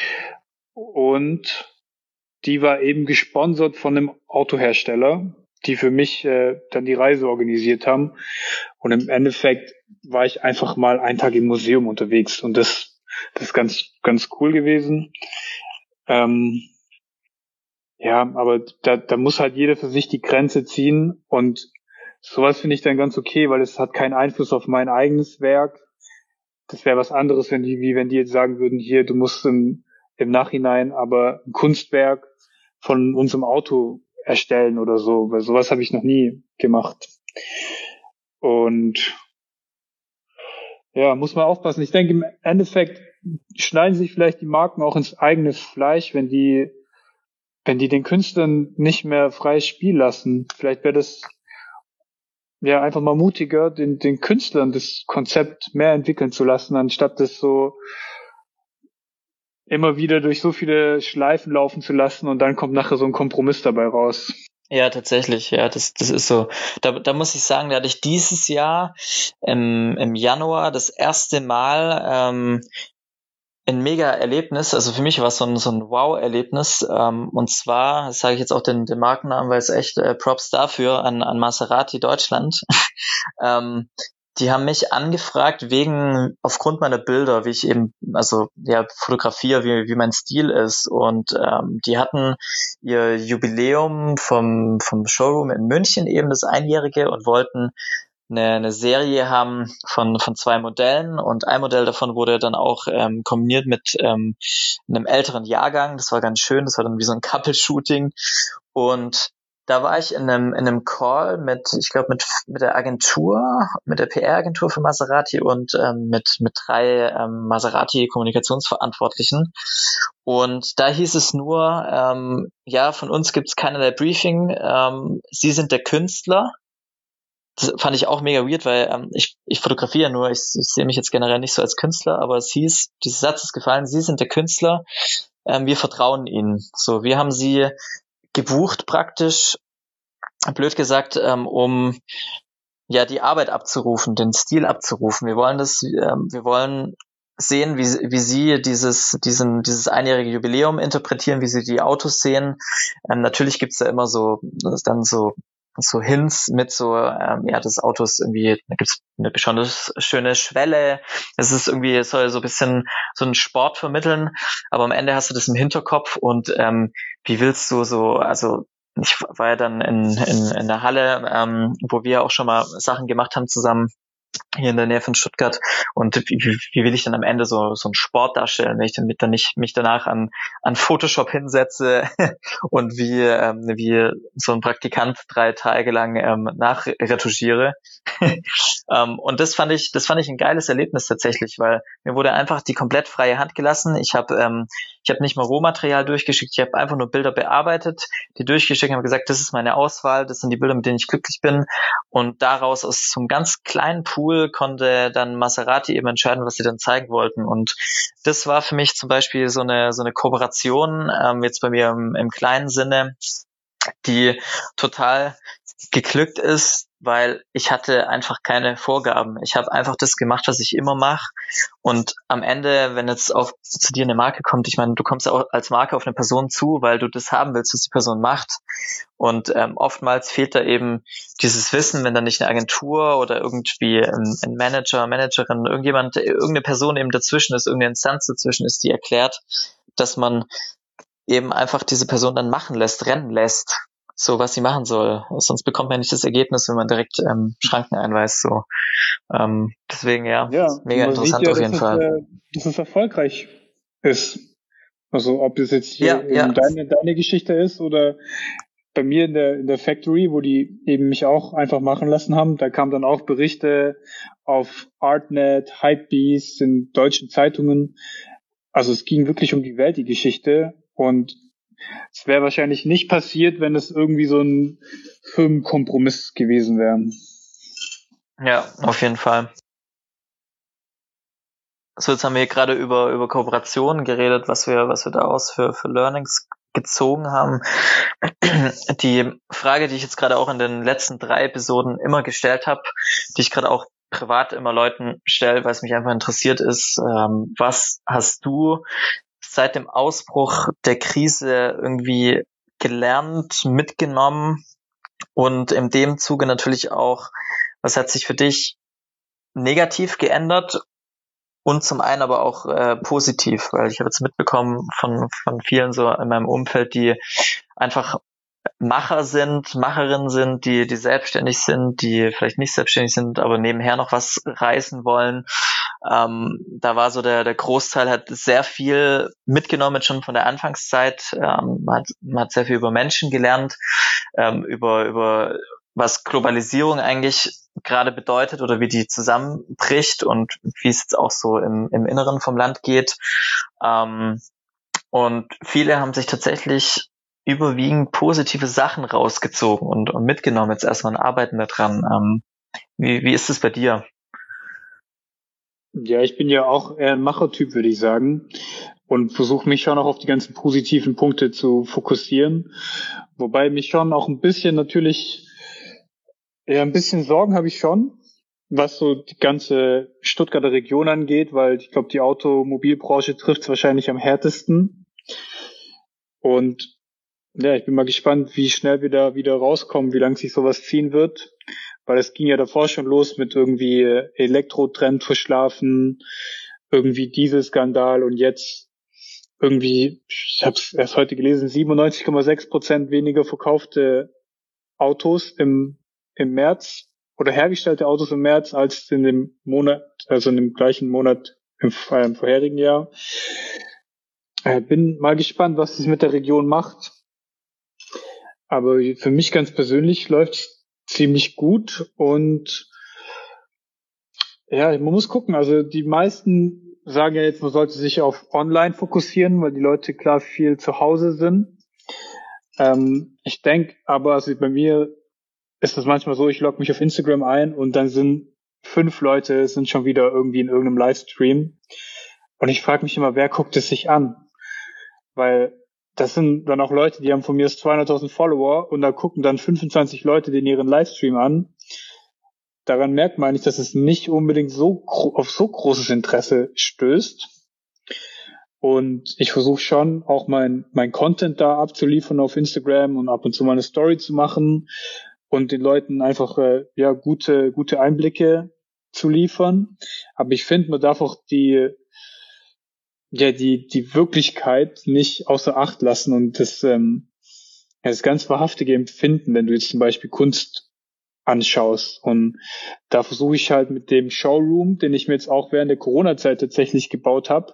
Und die war eben gesponsert von einem Autohersteller, die für mich äh, dann die Reise organisiert haben. Und im Endeffekt war ich einfach mal einen Tag im Museum unterwegs. Und das, das ist ganz, ganz cool gewesen. Ähm, ja, aber da, da muss halt jeder für sich die Grenze ziehen. Und sowas finde ich dann ganz okay, weil es hat keinen Einfluss auf mein eigenes Werk. Das wäre was anderes, wenn die, wie wenn die jetzt sagen würden, hier, du musst im, im Nachhinein aber ein Kunstwerk von unserem Auto erstellen oder so, weil sowas habe ich noch nie gemacht. Und ja, muss man aufpassen. Ich denke, im Endeffekt schneiden sich vielleicht die Marken auch ins eigene Fleisch, wenn die, wenn die den Künstlern nicht mehr freies Spiel lassen. Vielleicht wäre das ja einfach mal mutiger, den, den Künstlern das Konzept mehr entwickeln zu lassen, anstatt das so immer wieder durch so viele Schleifen laufen zu lassen und dann kommt nachher so ein Kompromiss dabei raus. Ja, tatsächlich, ja, das, das ist so. Da, da muss ich sagen, da hatte ich dieses Jahr im, im Januar das erste Mal ähm, ein Mega-Erlebnis, also für mich war es so ein, so ein Wow-Erlebnis, ähm, und zwar, das sage ich jetzt auch den, den Markennamen, weil es echt äh, Props dafür an, an Maserati Deutschland. ähm, die haben mich angefragt wegen, aufgrund meiner Bilder, wie ich eben, also ja, fotografiere, wie, wie mein Stil ist, und ähm, die hatten ihr Jubiläum vom, vom Showroom in München, eben das Einjährige, und wollten eine, eine Serie haben von von zwei Modellen, und ein Modell davon wurde dann auch ähm, kombiniert mit ähm, einem älteren Jahrgang. Das war ganz schön, das war dann wie so ein Couple-Shooting, und da war ich in einem in einem Call mit, ich glaube mit mit der Agentur, mit der P R-Agentur für Maserati und ähm, mit mit drei ähm, Maserati-Kommunikationsverantwortlichen, und da hieß es nur, ähm, ja, von uns gibt's keinerlei Briefing, ähm, Sie sind der Künstler. Das fand ich auch mega weird, weil ähm, ich, ich fotografiere nur, ich, ich sehe mich jetzt generell nicht so als Künstler, aber es hieß, dieser Satz ist gefallen, Sie sind der Künstler, ähm, wir vertrauen Ihnen. So, wir haben Sie gebucht praktisch, blöd gesagt, ähm, um ja die Arbeit abzurufen, den Stil abzurufen. Wir wollen das, ähm, wir wollen sehen, wie, wie Sie dieses, diesen, dieses einjährige Jubiläum interpretieren, wie Sie die Autos sehen. Ähm, natürlich gibt's da immer so, das ist dann so so Hints mit so, ähm, ja, das Auto ist irgendwie, da gibt's eine besonders schöne Schwelle. Es ist irgendwie, es soll so ein bisschen so einen Sport vermitteln, aber am Ende hast du das im Hinterkopf, und ähm, wie willst du so, also ich war ja dann in, in, in der Halle, ähm, wo wir auch schon mal Sachen gemacht haben zusammen, hier in der Nähe von Stuttgart, und wie, wie will ich dann am Ende so so einen Sport darstellen, wenn ich dann mit dann nicht mich danach an an Photoshop hinsetze und wie ähm, wie so ein Praktikant drei Tage lang ähm, nachretuschiere. ähm, und das fand ich das fand ich ein geiles Erlebnis tatsächlich, weil mir wurde einfach die komplett freie Hand gelassen. Ich habe ähm, ich habe nicht mal Rohmaterial durchgeschickt, ich habe einfach nur Bilder bearbeitet, die durchgeschickt, habe gesagt, das ist meine Auswahl, das sind die Bilder, mit denen ich glücklich bin, und daraus aus so einem ganz kleinen Pool konnte dann Maserati eben entscheiden, was sie dann zeigen wollten. Und das war für mich zum Beispiel so eine so eine Kooperation, ähm, jetzt bei mir im, im kleinen Sinne, die total geglückt ist, weil ich hatte einfach keine Vorgaben. Ich habe einfach das gemacht, was ich immer mache. Und am Ende, wenn jetzt auf zu dir eine Marke kommt, ich meine, du kommst ja auch als Marke auf eine Person zu, weil du das haben willst, was die Person macht. Und ähm, oftmals fehlt da eben dieses Wissen, wenn da nicht eine Agentur oder irgendwie ein, ein Manager, Managerin, irgendjemand, irgendeine Person eben dazwischen ist, irgendeine Instanz dazwischen ist, die erklärt, dass man eben einfach diese Person dann machen lässt, rennen lässt, so was sie machen soll. Sonst bekommt man nicht das Ergebnis, wenn man direkt ähm, Schranken einweist. So, ähm, deswegen ja, Ja, mega man sieht interessant ja, auf dass jeden es, Fall. äh, dass es erfolgreich ist. Also ob es jetzt hier Ja, ja, eben deine, deine Geschichte ist oder bei mir in der, in der Factory, wo die eben mich auch einfach machen lassen haben, da kamen dann auch Berichte auf Artnet, Hypebeast, in deutschen Zeitungen. Also es ging wirklich um die Welt, die Geschichte. Und es wäre wahrscheinlich nicht passiert, wenn es irgendwie so ein Firmenkompromiss gewesen wäre. ja, auf jeden Fall. So, jetzt haben wir hier gerade über über Kooperationen geredet, was wir was wir daraus für für Learnings gezogen haben. Die Frage, die ich jetzt gerade auch in den letzten drei Episoden immer gestellt habe, die ich gerade auch privat immer Leuten stelle, weil es mich einfach interessiert ist, ähm, was hast du seit dem Ausbruch der Krise irgendwie gelernt, mitgenommen und in dem Zuge natürlich auch, was hat sich für dich negativ geändert? Und zum einen aber auch äh, positiv, weil ich habe jetzt mitbekommen von von vielen so in meinem Umfeld, die einfach Macher sind, Macherinnen sind, die die selbstständig sind, die vielleicht nicht selbstständig sind, aber nebenher noch was reißen wollen. Ähm, da war so der der Großteil hat sehr viel mitgenommen schon von der Anfangszeit. Ähm, man, hat, man hat sehr viel über Menschen gelernt, ähm, über über was Globalisierung eigentlich gerade bedeutet oder wie die zusammenbricht und wie es jetzt auch so im, im Inneren vom Land geht. Ähm, und viele haben sich tatsächlich überwiegend positive Sachen rausgezogen und, und mitgenommen jetzt erstmal und arbeiten daran. Ähm, wie, wie ist es bei dir? Ja, ich bin ja auch eher ein Machertyp, würde ich sagen. Und versuche mich schon auch auf die ganzen positiven Punkte zu fokussieren. Wobei mich schon auch ein bisschen natürlich, ja, ein bisschen Sorgen habe ich schon, was so die ganze Stuttgarter Region angeht, weil ich glaube, die Automobilbranche trifft es wahrscheinlich am härtesten. Und ja, ich bin mal gespannt, wie schnell wir da wieder rauskommen, wie lange sich sowas ziehen wird. Weil es ging ja davor schon los mit irgendwie Elektrotrend verschlafen, irgendwie Dieselskandal und jetzt irgendwie, ich habe es erst heute gelesen, siebenundneunzig Komma sechs Prozent weniger verkaufte Autos im im März oder hergestellte Autos im März als in dem Monat, also in dem gleichen Monat im, äh, im vorherigen Jahr. Äh, bin mal gespannt, was es mit der Region macht. Aber für mich ganz persönlich läuft es ziemlich gut und ja, man muss gucken. Also die meisten sagen ja jetzt, man sollte sich auf Online fokussieren, weil die Leute klar viel zu Hause sind. Ähm, ich denke aber, also bei mir ist es manchmal so, ich logge mich auf Instagram ein und dann sind fünf Leute sind schon wieder irgendwie in irgendeinem Livestream. Und ich frage mich immer, wer guckt es sich an? Weil das sind dann auch Leute, die haben von mir zweihunderttausend Follower und da gucken dann fünfundzwanzig Leute den ihren Livestream an. Daran merkt man eigentlich, dass es nicht unbedingt so auf so großes Interesse stößt. Und ich versuche schon auch mein mein Content da abzuliefern auf Instagram und ab und zu mal eine Story zu machen und den Leuten einfach äh, ja gute gute Einblicke zu liefern. Aber ich finde, man darf auch die ja die die Wirklichkeit nicht außer Acht lassen und das ähm, ja, das ganz wahrhaftige Empfinden, wenn du jetzt zum Beispiel Kunst anschaust. Und da versuche ich halt mit dem Showroom, den ich mir jetzt auch während der Corona-Zeit tatsächlich gebaut habe.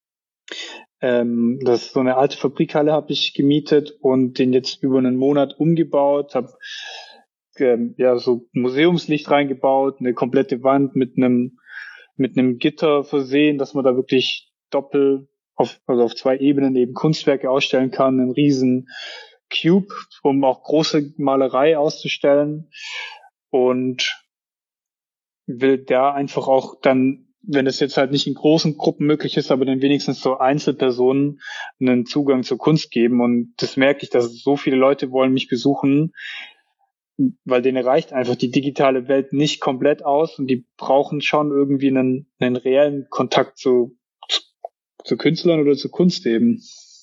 Ähm, das ist so eine alte Fabrikhalle habe ich gemietet und den jetzt über einen Monat umgebaut, habe ähm, ja so Museumslicht reingebaut, eine komplette Wand mit einem mit einem Gitter versehen, dass man da wirklich doppelt auf also auf zwei Ebenen eben Kunstwerke ausstellen kann, einen riesen Cube, um auch große Malerei auszustellen. Und will da einfach auch dann, wenn es jetzt halt nicht in großen Gruppen möglich ist, aber dann wenigstens so Einzelpersonen einen Zugang zur Kunst geben. Und das merke ich, dass so viele Leute wollen mich besuchen, weil denen reicht einfach die digitale Welt nicht komplett aus und die brauchen schon irgendwie einen, einen reellen Kontakt zu, zu, zu Künstlern oder zu Kunst eben.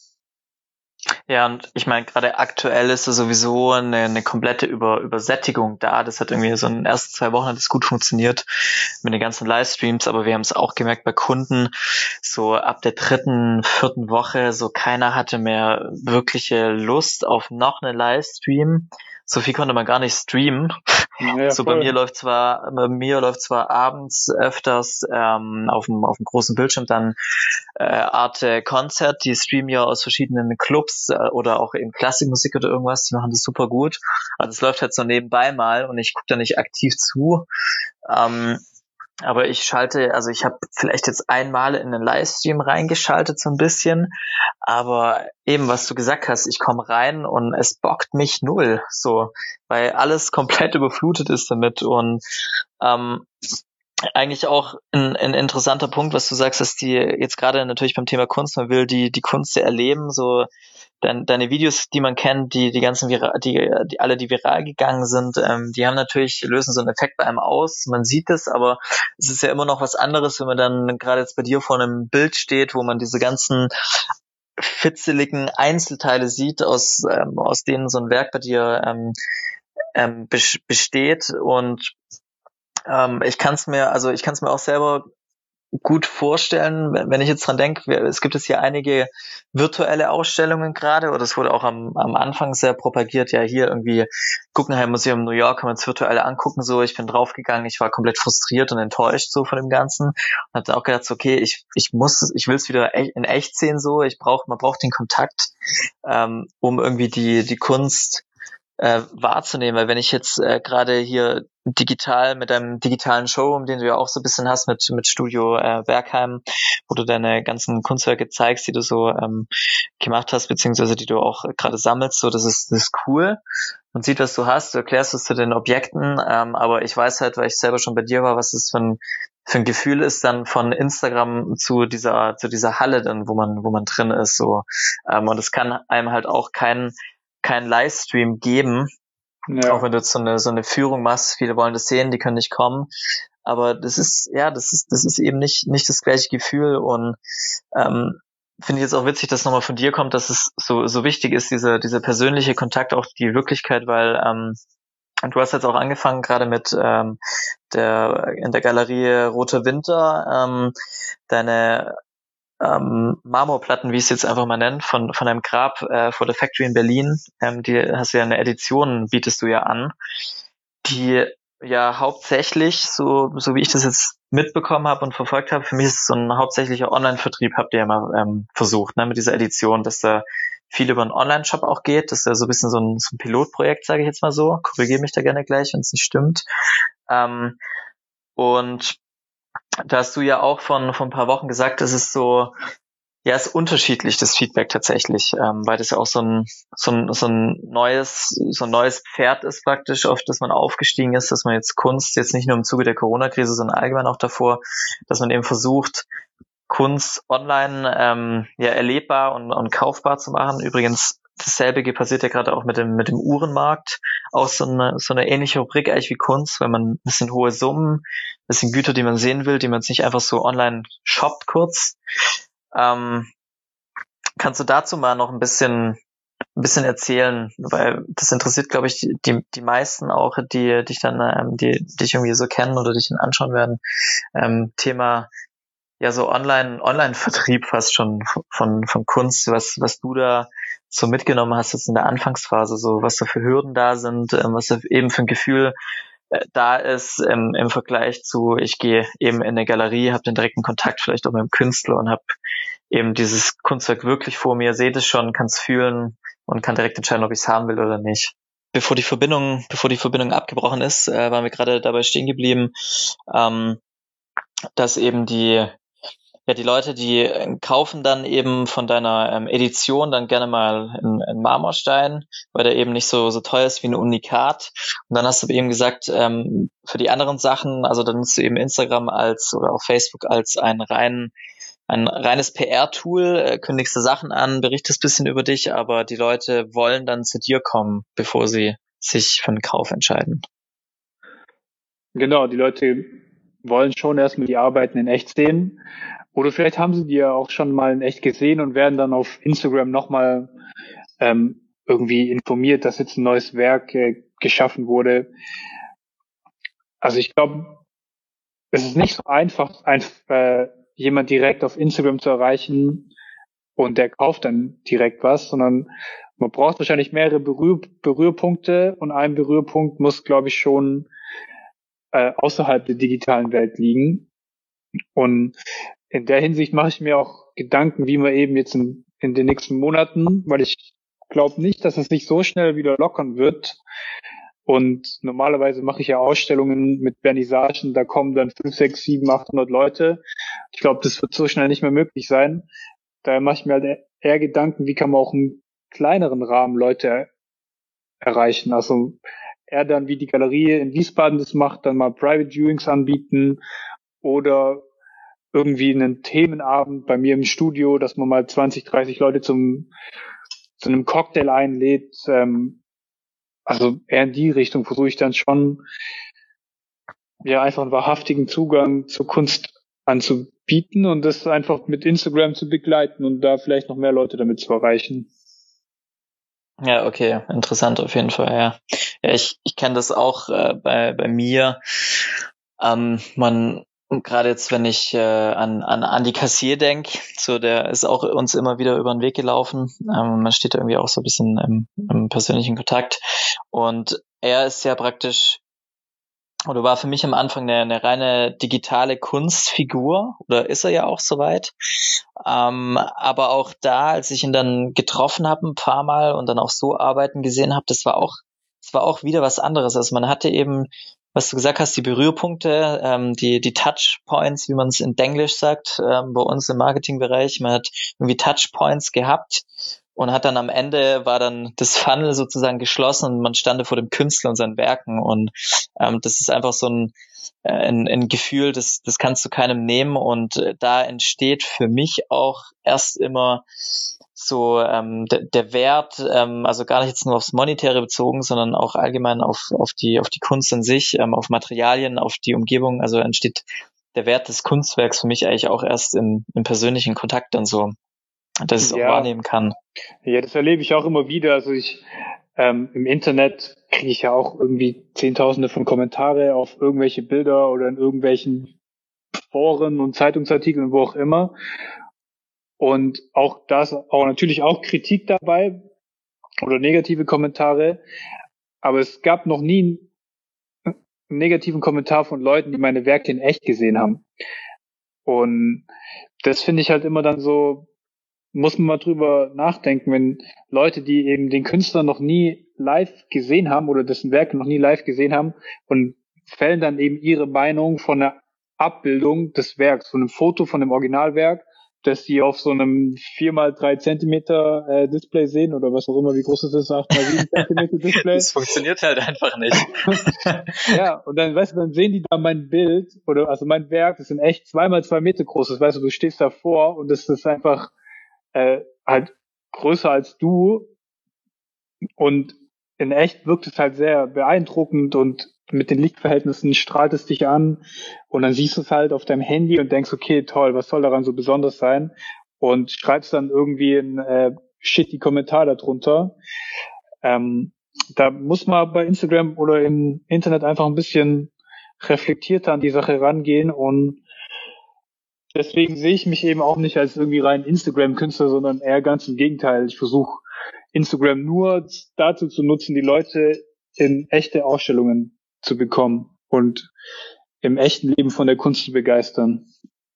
Ja, und ich meine, gerade aktuell ist da sowieso eine, eine komplette Über, Übersättigung da. Das hat irgendwie so in den ersten zwei Wochen hat das gut funktioniert mit den ganzen Livestreams, aber wir haben es auch gemerkt bei Kunden, so ab der dritten, vierten Woche, so keiner hatte mehr wirkliche Lust auf noch einen Livestream. So viel konnte man gar nicht streamen. Ja, so voll. bei mir läuft zwar, bei mir läuft zwar abends öfters ähm, auf dem auf dem großen Bildschirm dann äh, Arte Konzert, die streamen ja aus verschiedenen Clubs äh, oder auch eben Klassikmusik oder irgendwas, die machen das super gut. Also es läuft halt so nebenbei mal und ich gucke da nicht aktiv zu. Ähm, aber ich schalte, also ich habe vielleicht jetzt einmal in den Livestream reingeschaltet so ein bisschen, aber eben, was du gesagt hast, ich komme rein und es bockt mich null, so, weil alles komplett überflutet ist damit und ähm, eigentlich auch ein, ein interessanter Punkt, was du sagst, dass die jetzt gerade natürlich beim Thema Kunst, man will die die Kunst erleben, so dein, deine Videos, die man kennt, die die ganzen Vira die, die alle die viral gegangen sind, ähm, die haben natürlich lösen so einen Effekt bei einem aus. Man sieht es, aber es ist ja immer noch was anderes, wenn man dann gerade jetzt bei dir vor einem Bild steht, wo man diese ganzen fitzeligen Einzelteile sieht, aus ähm, aus denen so ein Werk bei dir ähm, ähm, besteht und ähm, ich kann es mir, also ich kann es mir auch selber gut vorstellen, wenn ich jetzt dran denke, es gibt es hier einige virtuelle Ausstellungen gerade, oder es wurde auch am, am Anfang sehr propagiert, ja hier irgendwie Guggenheim Museum New York kann man es virtuell angucken, so ich bin draufgegangen, ich war komplett frustriert und enttäuscht so von dem Ganzen und habe dann auch gedacht, so, okay, ich ich muss, ich will es wieder in echt sehen, so ich brauche, man braucht den Kontakt, ähm, um irgendwie die die Kunst äh, wahrzunehmen, weil wenn ich jetzt äh, gerade hier digital mit deinem digitalen Showroom, den du ja auch so ein bisschen hast mit mit Studio äh, Bergheim, wo du deine ganzen Kunstwerke zeigst, die du so ähm, gemacht hast, beziehungsweise die du auch gerade sammelst, so das ist das ist cool. Man sieht, was du hast, du erklärst es zu den Objekten, ähm, aber ich weiß halt, weil ich selber schon bei dir war, was es für ein für ein Gefühl ist, dann von Instagram zu dieser zu dieser Halle dann, wo man wo man drin ist, so ähm, und es kann einem halt auch kein kein Livestream geben, Ja. auch wenn du jetzt so eine so eine Führung machst, viele wollen das sehen, die können nicht kommen, aber das ist ja, das ist das ist eben nicht nicht das gleiche Gefühl und ähm, finde ich jetzt auch witzig, dass nochmal von dir kommt, dass es so so wichtig ist, dieser dieser persönliche Kontakt, auch die Wirklichkeit, weil ähm, du hast jetzt auch angefangen gerade mit ähm, der in der Galerie Roter Winter ähm, deine ähm, Marmorplatten, wie ich es jetzt einfach mal nenne, von von einem Grab äh, vor der Factory in Berlin. Ähm, die hast du ja eine Edition, bietest du ja an, die ja hauptsächlich, so so wie ich das jetzt mitbekommen habe und verfolgt habe, für mich ist es so ein hauptsächlicher Online-Vertrieb, habt ihr ja mal ähm, versucht, ne, mit dieser Edition, dass da viel über einen Online-Shop auch geht. Das ist ja so ein bisschen so ein, so ein Pilotprojekt, sage ich jetzt mal so. Korrigiere mich da gerne gleich, wenn es nicht stimmt. Ähm, und da hast du ja auch von, von ein paar Wochen gesagt, es ist so, ja, ist unterschiedlich, das Feedback tatsächlich, ähm, weil das ja auch so ein, so ein, so ein neues, so ein neues Pferd ist praktisch, auf das man aufgestiegen ist, dass man jetzt Kunst, jetzt nicht nur im Zuge der Corona-Krise, sondern allgemein auch davor, dass man eben versucht, Kunst online ähm, ja erlebbar und, und kaufbar zu machen. Übrigens, dasselbe passiert ja gerade auch mit dem mit dem Uhrenmarkt. Auch so eine so eine ähnliche Rubrik eigentlich wie Kunst, wenn man ein bisschen hohe Summen, ein bisschen Güter, die man sehen will, die man jetzt nicht einfach so online shoppt kurz. Ähm, kannst du dazu mal noch ein bisschen ein bisschen erzählen, weil das interessiert, glaube ich, die, die die meisten auch, die dich dann ähm, die dich irgendwie so kennen oder dich dann anschauen werden. Ähm, Thema ja so Online Online-Vertrieb fast schon von von Kunst, was was du da so mitgenommen hast jetzt in der Anfangsphase, so was da für Hürden da sind, ähm, was da eben für ein Gefühl äh, da ist ähm, im Vergleich zu, ich gehe eben in eine Galerie, habe den direkten Kontakt vielleicht auch mit dem Künstler und habe eben dieses Kunstwerk wirklich vor mir, sehe das schon, kann es fühlen und kann direkt entscheiden, ob ich es haben will oder nicht. Bevor die Verbindung, bevor die Verbindung abgebrochen ist, äh, waren wir gerade dabei stehen geblieben, ähm, dass eben die ja, die Leute, die äh, kaufen dann eben von deiner ähm, Edition dann gerne mal einen, einen Marmorstein, weil der eben nicht so so teuer ist wie ein Unikat. Und dann hast du eben gesagt, ähm, für die anderen Sachen, also dann nutzt du eben Instagram als oder auch Facebook als ein rein ein reines P R-Tool, äh, kündigst du Sachen an, berichtest bisschen über dich, aber die Leute wollen dann zu dir kommen, bevor sie sich für einen Kauf entscheiden. Genau, die Leute wollen schon erstmal die Arbeiten in echt sehen. Oder vielleicht haben sie die ja auch schon mal in echt gesehen und werden dann auf Instagram nochmal ähm, irgendwie informiert, dass jetzt ein neues Werk äh, geschaffen wurde. Also ich glaube, es ist nicht so einfach, einfach äh, jemand direkt auf Instagram zu erreichen und der kauft dann direkt was, sondern man braucht wahrscheinlich mehrere Berühr Berührpunkte und ein Berührpunkt muss, glaube ich, schon äh, außerhalb der digitalen Welt liegen. Und in der Hinsicht mache ich mir auch Gedanken, wie man eben jetzt in, in den nächsten Monaten, weil ich glaube nicht, dass es sich so schnell wieder lockern wird. Und normalerweise mache ich ja Ausstellungen mit Vernissagen, da kommen dann fünf, sechs, sieben, achthundert Leute. Ich glaube, das wird so schnell nicht mehr möglich sein. Daher mache ich mir halt eher Gedanken, wie kann man auch im kleineren Rahmen Leute erreichen. Also eher dann, wie die Galerie in Wiesbaden das macht, dann mal Private Viewings anbieten oder irgendwie einen Themenabend bei mir im Studio, dass man mal zwanzig, dreißig Leute zum zu einem Cocktail einlädt. Ähm, also eher in die Richtung versuche ich dann schon, ja, einfach einen wahrhaftigen Zugang zur Kunst anzubieten und das einfach mit Instagram zu begleiten und da vielleicht noch mehr Leute damit zu erreichen. Ja, okay, interessant auf jeden Fall, ja. Ja, ich, ich kenne das auch äh, bei, bei mir. Ähm, man, gerade jetzt, wenn ich äh, an, an Andi Kassier denke, so der ist auch uns immer wieder über den Weg gelaufen. Ähm, man steht da irgendwie auch so ein bisschen im, im persönlichen Kontakt. Und er ist ja praktisch, oder war für mich am Anfang eine, eine reine digitale Kunstfigur, oder ist er ja auch soweit. Ähm, aber auch da, als ich ihn dann getroffen habe ein paar Mal und dann auch so arbeiten gesehen habe, das war auch, das war auch wieder was anderes. Also man hatte eben, was du gesagt hast, die Berührpunkte, ähm, die die Touchpoints, wie man es in Denglisch sagt, ähm, bei uns im Marketingbereich. Man hat irgendwie Touchpoints gehabt und hat dann am Ende war dann das Funnel sozusagen geschlossen und man stand vor dem Künstler und seinen Werken und ähm, das ist einfach so ein Ein, ein Gefühl, das, das kannst du keinem nehmen und äh, da entsteht für mich auch erst immer so ähm, de, der Wert, ähm, also gar nicht jetzt nur aufs Monetäre bezogen, sondern auch allgemein auf, auf die auf die Kunst an sich, ähm, auf Materialien, auf die Umgebung, also entsteht der Wert des Kunstwerks für mich eigentlich auch erst im, im persönlichen Kontakt dann so, dass ich es auch Ja, wahrnehmen kann. ja, das erlebe ich auch immer wieder. Also ich ähm, im Internet kriege ich ja auch irgendwie Zehntausende von Kommentare auf irgendwelche Bilder oder in irgendwelchen Foren und Zeitungsartikeln, wo auch immer. Und auch das, auch natürlich auch Kritik dabei oder negative Kommentare. Aber es gab noch nie einen negativen Kommentar von Leuten, die meine Werke in echt gesehen haben. Und das finde ich halt immer dann so, muss man mal drüber nachdenken, wenn Leute, die eben den Künstler noch nie live gesehen haben oder dessen Werke noch nie live gesehen haben und fällen dann eben ihre Meinung von einer Abbildung des Werks, von einem Foto von dem Originalwerk, das sie auf so einem vier mal drei Zentimeter äh, Display sehen oder was auch immer, wie groß es ist, acht mal sieben Zentimeter Display. Das funktioniert halt einfach nicht. Ja, und dann, weißt du, dann sehen die da mein Bild oder also mein Werk, das sind echt zwei mal zwei Meter groß, das weißt du, du stehst davor und das ist einfach äh, halt größer als du und in echt wirkt es halt sehr beeindruckend und mit den Lichtverhältnissen strahlt es dich an und dann siehst du es halt auf deinem Handy und denkst, okay, toll, was soll daran so besonders sein? Und schreibst dann irgendwie einen äh, shitty Kommentar darunter. Ähm, da muss man bei Instagram oder im Internet einfach ein bisschen reflektierter an die Sache rangehen und deswegen sehe ich mich eben auch nicht als irgendwie rein Instagram-Künstler, sondern eher ganz im Gegenteil. Ich versuche Instagram nur dazu zu nutzen, die Leute in echte Ausstellungen zu bekommen und im echten Leben von der Kunst zu begeistern.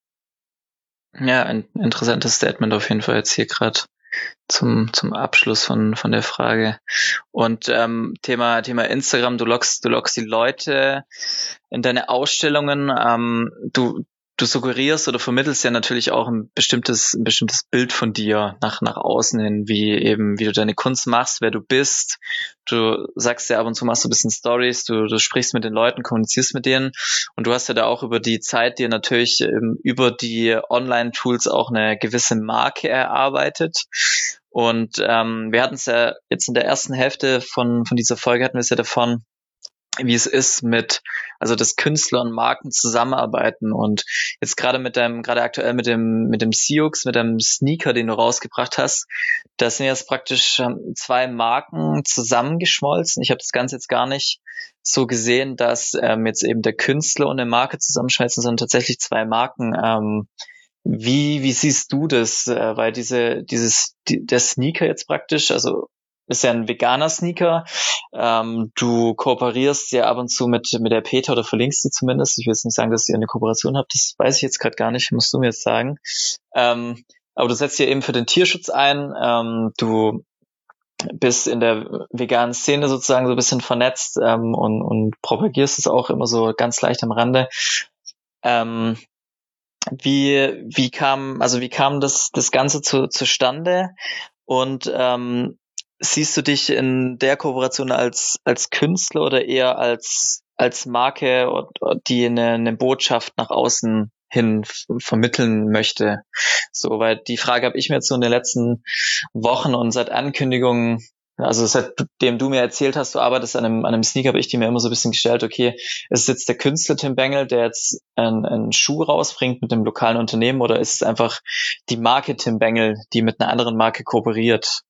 Ja, ein interessantes Statement auf jeden Fall jetzt hier gerade zum zum Abschluss von von der Frage. Und ähm, Thema Thema Instagram, du lockst du lockst die Leute in deine Ausstellungen. Ähm, du du suggerierst oder vermittelst ja natürlich auch ein bestimmtes ein bestimmtes Bild von dir nach nach außen hin, wie eben wie du deine Kunst machst, wer du bist. Du sagst ja ab und zu machst du ein bisschen Stories, du du sprichst mit den Leuten, kommunizierst mit denen und du hast ja da auch über die Zeit dir natürlich ähm, über die Online-Tools auch eine gewisse Marke erarbeitet. Und ähm, wir hatten es ja jetzt in der ersten Hälfte von von dieser Folge hatten wir es ja davon, wie es ist mit, also dass Künstler und Marken zusammenarbeiten. Und jetzt gerade mit deinem, gerade aktuell mit dem mit dem Siux, mit dem Sneaker, den du rausgebracht hast, da sind jetzt praktisch ähm, zwei Marken zusammengeschmolzen. Ich habe das Ganze jetzt gar nicht so gesehen, dass ähm, jetzt eben der Künstler und eine Marke zusammenschmelzen, sondern tatsächlich zwei Marken. Ähm, wie wie siehst du das? Äh, weil diese dieses die, der Sneaker jetzt praktisch, also ist ja ein veganer Sneaker. Ähm, du kooperierst ja ab und zu mit mit der Peter oder verlinkst sie zumindest. Ich will jetzt nicht sagen, dass ihr eine Kooperation habt. Das weiß ich jetzt gerade gar nicht. Musst du mir jetzt sagen. Ähm, aber du setzt ja eben für den Tierschutz ein. Ähm, du bist in der veganen Szene sozusagen so ein bisschen vernetzt ähm, und und propagierst es auch immer so ganz leicht am Rande. Ähm, wie wie kam also wie kam das das Ganze zu, zustande? Und ähm, siehst du dich in der Kooperation als als Künstler oder eher als als Marke, die eine, eine Botschaft nach außen hin vermitteln möchte? So, weil die Frage habe ich mir jetzt so in den letzten Wochen und seit Ankündigungen, also seitdem du mir erzählt hast, du arbeitest an einem, an einem Sneaker, habe ich die mir immer so ein bisschen gestellt, okay, ist es jetzt der Künstler Tim Bengel, der jetzt einen, einen Schuh rausbringt mit dem lokalen Unternehmen, oder ist es einfach die Marke Tim Bengel, die mit einer anderen Marke kooperiert?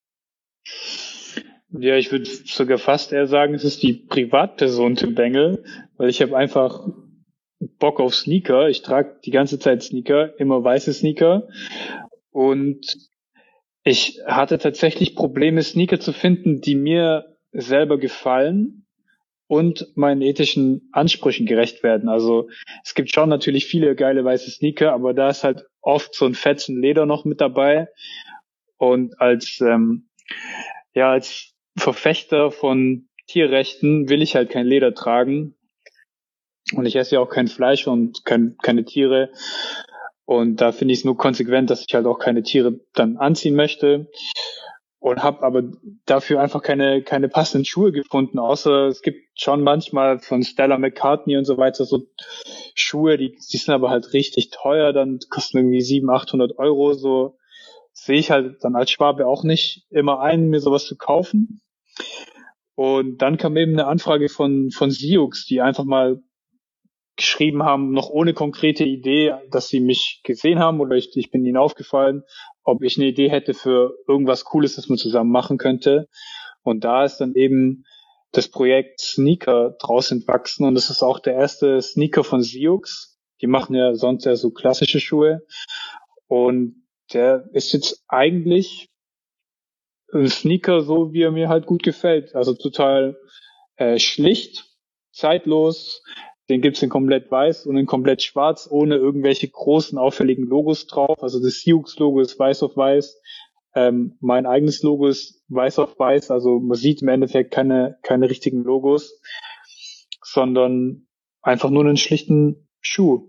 Ja, ich würde sogar fast eher sagen, es ist die Privatperson Tim Bengel, weil ich habe einfach Bock auf Sneaker. Ich trage die ganze Zeit Sneaker, immer weiße Sneaker, und ich hatte tatsächlich Probleme, Sneaker zu finden, die mir selber gefallen und meinen ethischen Ansprüchen gerecht werden. Also es gibt schon natürlich viele geile weiße Sneaker, aber da ist halt oft so ein Fetzen Leder noch mit dabei. Und als ähm, ja als Verfechter von Tierrechten will ich halt kein Leder tragen. Und ich esse ja auch kein Fleisch und kein, keine Tiere. Und da finde ich es nur konsequent, dass ich halt auch keine Tiere dann anziehen möchte. Und habe aber dafür einfach keine keine passenden Schuhe gefunden, außer es gibt schon manchmal von Stella McCartney und so weiter so Schuhe, die, die sind aber halt richtig teuer, dann kosten irgendwie siebenhundert, achthundert Euro, so sehe ich halt dann als Schwabe auch nicht immer ein, mir sowas zu kaufen. Und dann kam eben eine Anfrage von von Siux, die einfach mal geschrieben haben, noch ohne konkrete Idee, dass sie mich gesehen haben oder ich, ich bin ihnen aufgefallen, ob ich eine Idee hätte für irgendwas Cooles, das man zusammen machen könnte. Und da ist dann eben das Projekt Sneaker draus entwachsen, und das ist auch der erste Sneaker von Siux. Die machen ja sonst ja so klassische Schuhe, und der ist jetzt eigentlich ein Sneaker, so wie er mir halt gut gefällt. Also total äh, schlicht, zeitlos. Den gibt's in komplett weiß und in komplett schwarz, ohne irgendwelche großen, auffälligen Logos drauf. Also das Siux-Logo ist weiß auf weiß. Ähm, mein eigenes Logo ist weiß auf weiß. Also man sieht im Endeffekt keine, keine richtigen Logos, sondern einfach nur einen schlichten Schuh.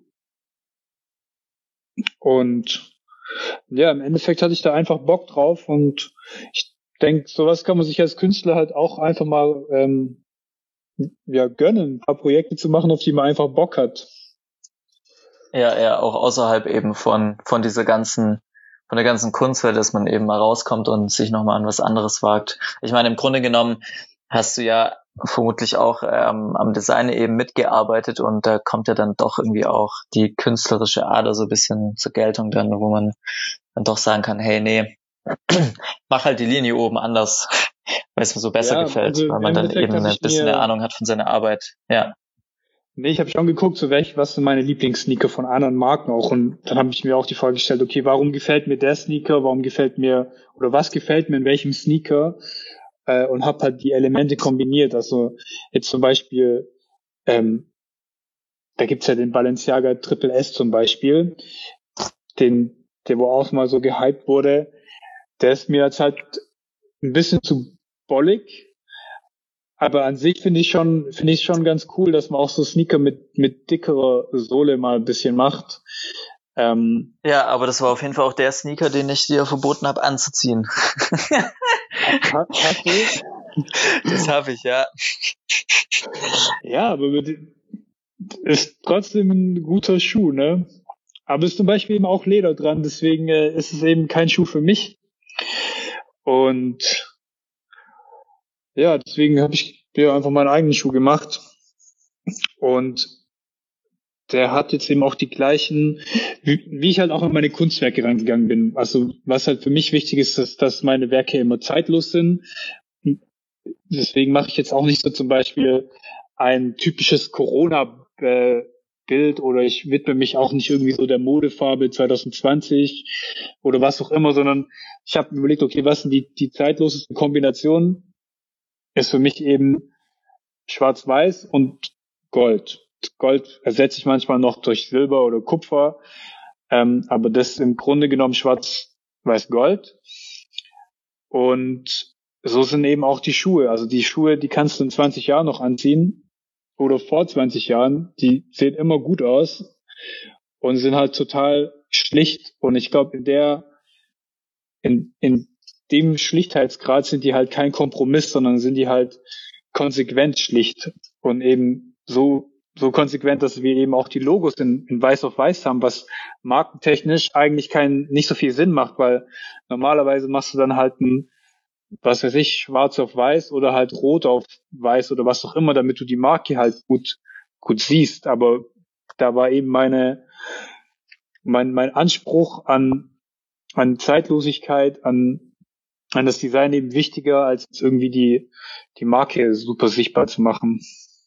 Und ja, im Endeffekt hatte ich da einfach Bock drauf, und ich denke, sowas kann man sich als Künstler halt auch einfach mal ähm, ja gönnen, ein paar Projekte zu machen, auf die man einfach Bock hat. Ja, ja, auch außerhalb eben von von dieser ganzen von der ganzen Kunstwelt, dass man eben mal rauskommt und sich nochmal an was anderes wagt. Ich meine, im Grunde genommen hast du ja vermutlich auch ähm, am Design eben mitgearbeitet, und da kommt ja dann doch irgendwie auch die künstlerische Ader so ein bisschen zur Geltung dann, wo man dann doch sagen kann, hey, nee, mach halt die Linie oben anders, weil es mir so besser Ja, gefällt, also weil im man dann Endeffekt eben habe ein ich bisschen mir, eine Ahnung hat von seiner Arbeit. Ja. nee, ich habe schon geguckt, so welch, was sind meine Lieblingssneaker von anderen Marken auch, und dann habe ich mir auch die Frage gestellt, okay, warum gefällt mir der Sneaker, warum gefällt mir, oder was gefällt mir in welchem Sneaker, äh, und habe halt die Elemente kombiniert. Also jetzt zum Beispiel, ähm, da gibt's ja den Balenciaga Triple S zum Beispiel, den, der wo auch mal so gehypt wurde. Der ist mir jetzt halt ein bisschen zu bollig, aber an sich finde ich schon, finde ich schon ganz cool, dass man auch so Sneaker mit mit dickerer Sohle mal ein bisschen macht. Ähm, Ja, aber das war auf jeden Fall auch der Sneaker, den ich dir verboten habe anzuziehen. ha, hast du? Das habe ich, ja. Ja, aber ist trotzdem ein guter Schuh, ne? Aber ist zum Beispiel eben auch Leder dran, deswegen äh, ist es eben kein Schuh für mich. Und ja, deswegen habe ich mir einfach meinen eigenen Schuh gemacht. Und der hat jetzt eben auch die gleichen, wie, wie ich halt auch an meine Kunstwerke rangegangen bin. Also was halt für mich wichtig ist, ist, dass meine Werke immer zeitlos sind. Deswegen mache ich jetzt auch nicht so zum Beispiel ein typisches Corona-Bild oder ich widme mich auch nicht irgendwie so der Modefarbe zwanzig zwanzig oder was auch immer, sondern ich habe überlegt, okay, was sind die, die zeitloseste Kombination? Ist für mich eben Schwarz-Weiß und Gold. Gold ersetze ich manchmal noch durch Silber oder Kupfer, ähm, aber das ist im Grunde genommen Schwarz-Weiß-Gold. Und so sind eben auch die Schuhe. Also die Schuhe, die kannst du in zwanzig Jahren noch anziehen oder vor zwanzig Jahren. Die sehen immer gut aus und sind halt total schlicht. Und ich glaube, in der, in, in dem Schlichtheitsgrad sind die halt kein Kompromiss, sondern sind die halt konsequent schlicht und eben so so konsequent, dass wir eben auch die Logos in, in Weiß auf Weiß haben, was markentechnisch eigentlich kein nicht so viel Sinn macht, weil normalerweise machst du dann halt ein, was weiß ich, Schwarz auf Weiß oder halt Rot auf Weiß oder was auch immer, damit du die Marke halt gut gut siehst. Aber da war eben meine mein mein Anspruch an an Zeitlosigkeit, an an das Design eben wichtiger, als irgendwie die die Marke super sichtbar zu machen.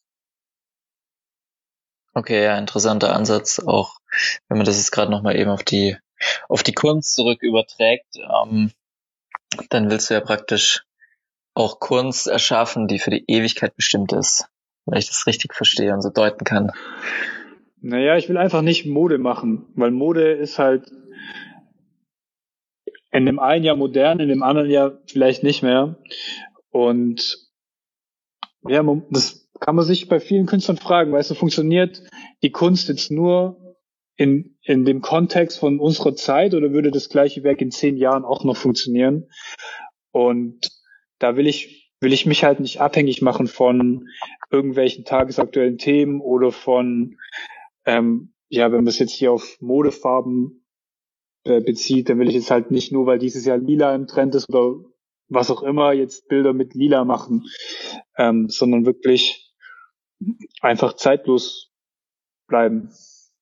Okay, ja, interessanter Ansatz, auch wenn man das jetzt gerade nochmal eben auf die auf die Kunst zurück überträgt, ähm, dann willst du ja praktisch auch Kunst erschaffen, die für die Ewigkeit bestimmt ist, wenn ich das richtig verstehe und so deuten kann. Naja, ich will einfach nicht Mode machen, weil Mode ist halt in dem einen Jahr modern, in dem anderen Jahr vielleicht nicht mehr. Und ja, man, das kann man sich bei vielen Künstlern fragen, weißt du, funktioniert die Kunst jetzt nur in, in dem Kontext von unserer Zeit oder würde das gleiche Werk in zehn Jahren auch noch funktionieren? Und da will ich, will ich mich halt nicht abhängig machen von irgendwelchen tagesaktuellen Themen oder von, ähm, ja, wenn man es jetzt hier auf Modefarben äh, bezieht, dann will ich jetzt halt nicht nur, weil dieses Jahr lila im Trend ist oder was auch immer, jetzt Bilder mit lila machen, ähm, sondern wirklich einfach zeitlos bleiben.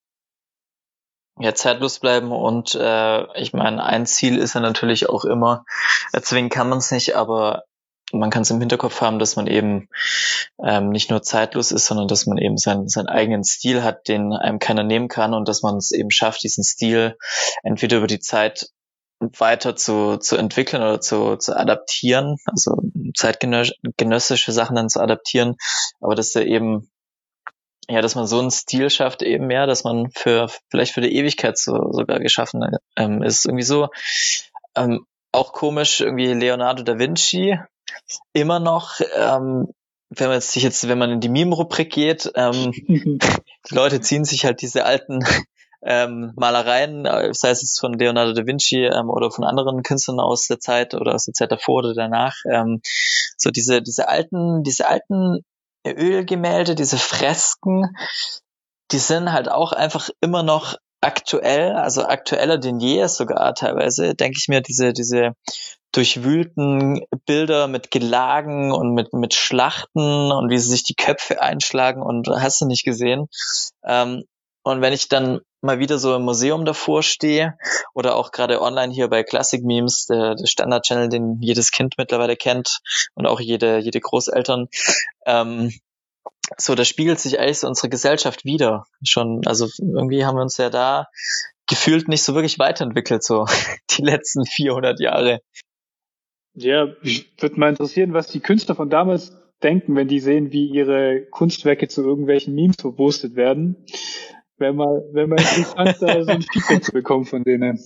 Ja, zeitlos bleiben und äh, ich meine, ein Ziel ist ja natürlich auch immer, erzwingen kann man es nicht, aber man kann es im Hinterkopf haben, dass man eben ähm, nicht nur zeitlos ist, sondern dass man eben seinen, seinen eigenen Stil hat, den einem keiner nehmen kann und dass man es eben schafft, diesen Stil entweder über die Zeit weiter zu, zu entwickeln oder zu, zu adaptieren, also zeitgenössische Sachen dann zu adaptieren, aber dass er eben, ja, dass man so einen Stil schafft eben mehr, dass man für, vielleicht für die Ewigkeit so, sogar geschaffen ähm, ist. Irgendwie so, ähm, auch komisch, irgendwie Leonardo da Vinci, immer noch, ähm, wenn man jetzt sich jetzt, wenn man in die Meme-Rubrik geht, ähm, die Leute ziehen sich halt diese alten ähm, Malereien, sei es jetzt von Leonardo da Vinci ähm, oder von anderen Künstlern aus der Zeit oder aus der Zeit davor oder danach, ähm, so diese diese alten diese alten Ölgemälde, diese Fresken, die sind halt auch einfach immer noch aktuell, also aktueller denn je sogar teilweise, denke ich mir, diese diese durchwühlten Bilder mit Gelagen und mit mit Schlachten und wie sie sich die Köpfe einschlagen und hast du nicht gesehen. Ähm, und wenn ich dann mal wieder so im Museum davor stehe oder auch gerade online hier bei Classic Memes, der, der Standard-Channel, den jedes Kind mittlerweile kennt und auch jede jede Großeltern, ähm, so, da spiegelt sich eigentlich so unsere Gesellschaft wieder schon. Also irgendwie haben wir uns ja da gefühlt nicht so wirklich weiterentwickelt, so die letzten vierhundert Jahre. Ja, ich würde mal interessieren, was die Künstler von damals denken, wenn die sehen, wie ihre Kunstwerke zu irgendwelchen Memes verwurstet werden. Wäre mal, wäre mal interessant, da so ein Feedback zu bekommen von denen.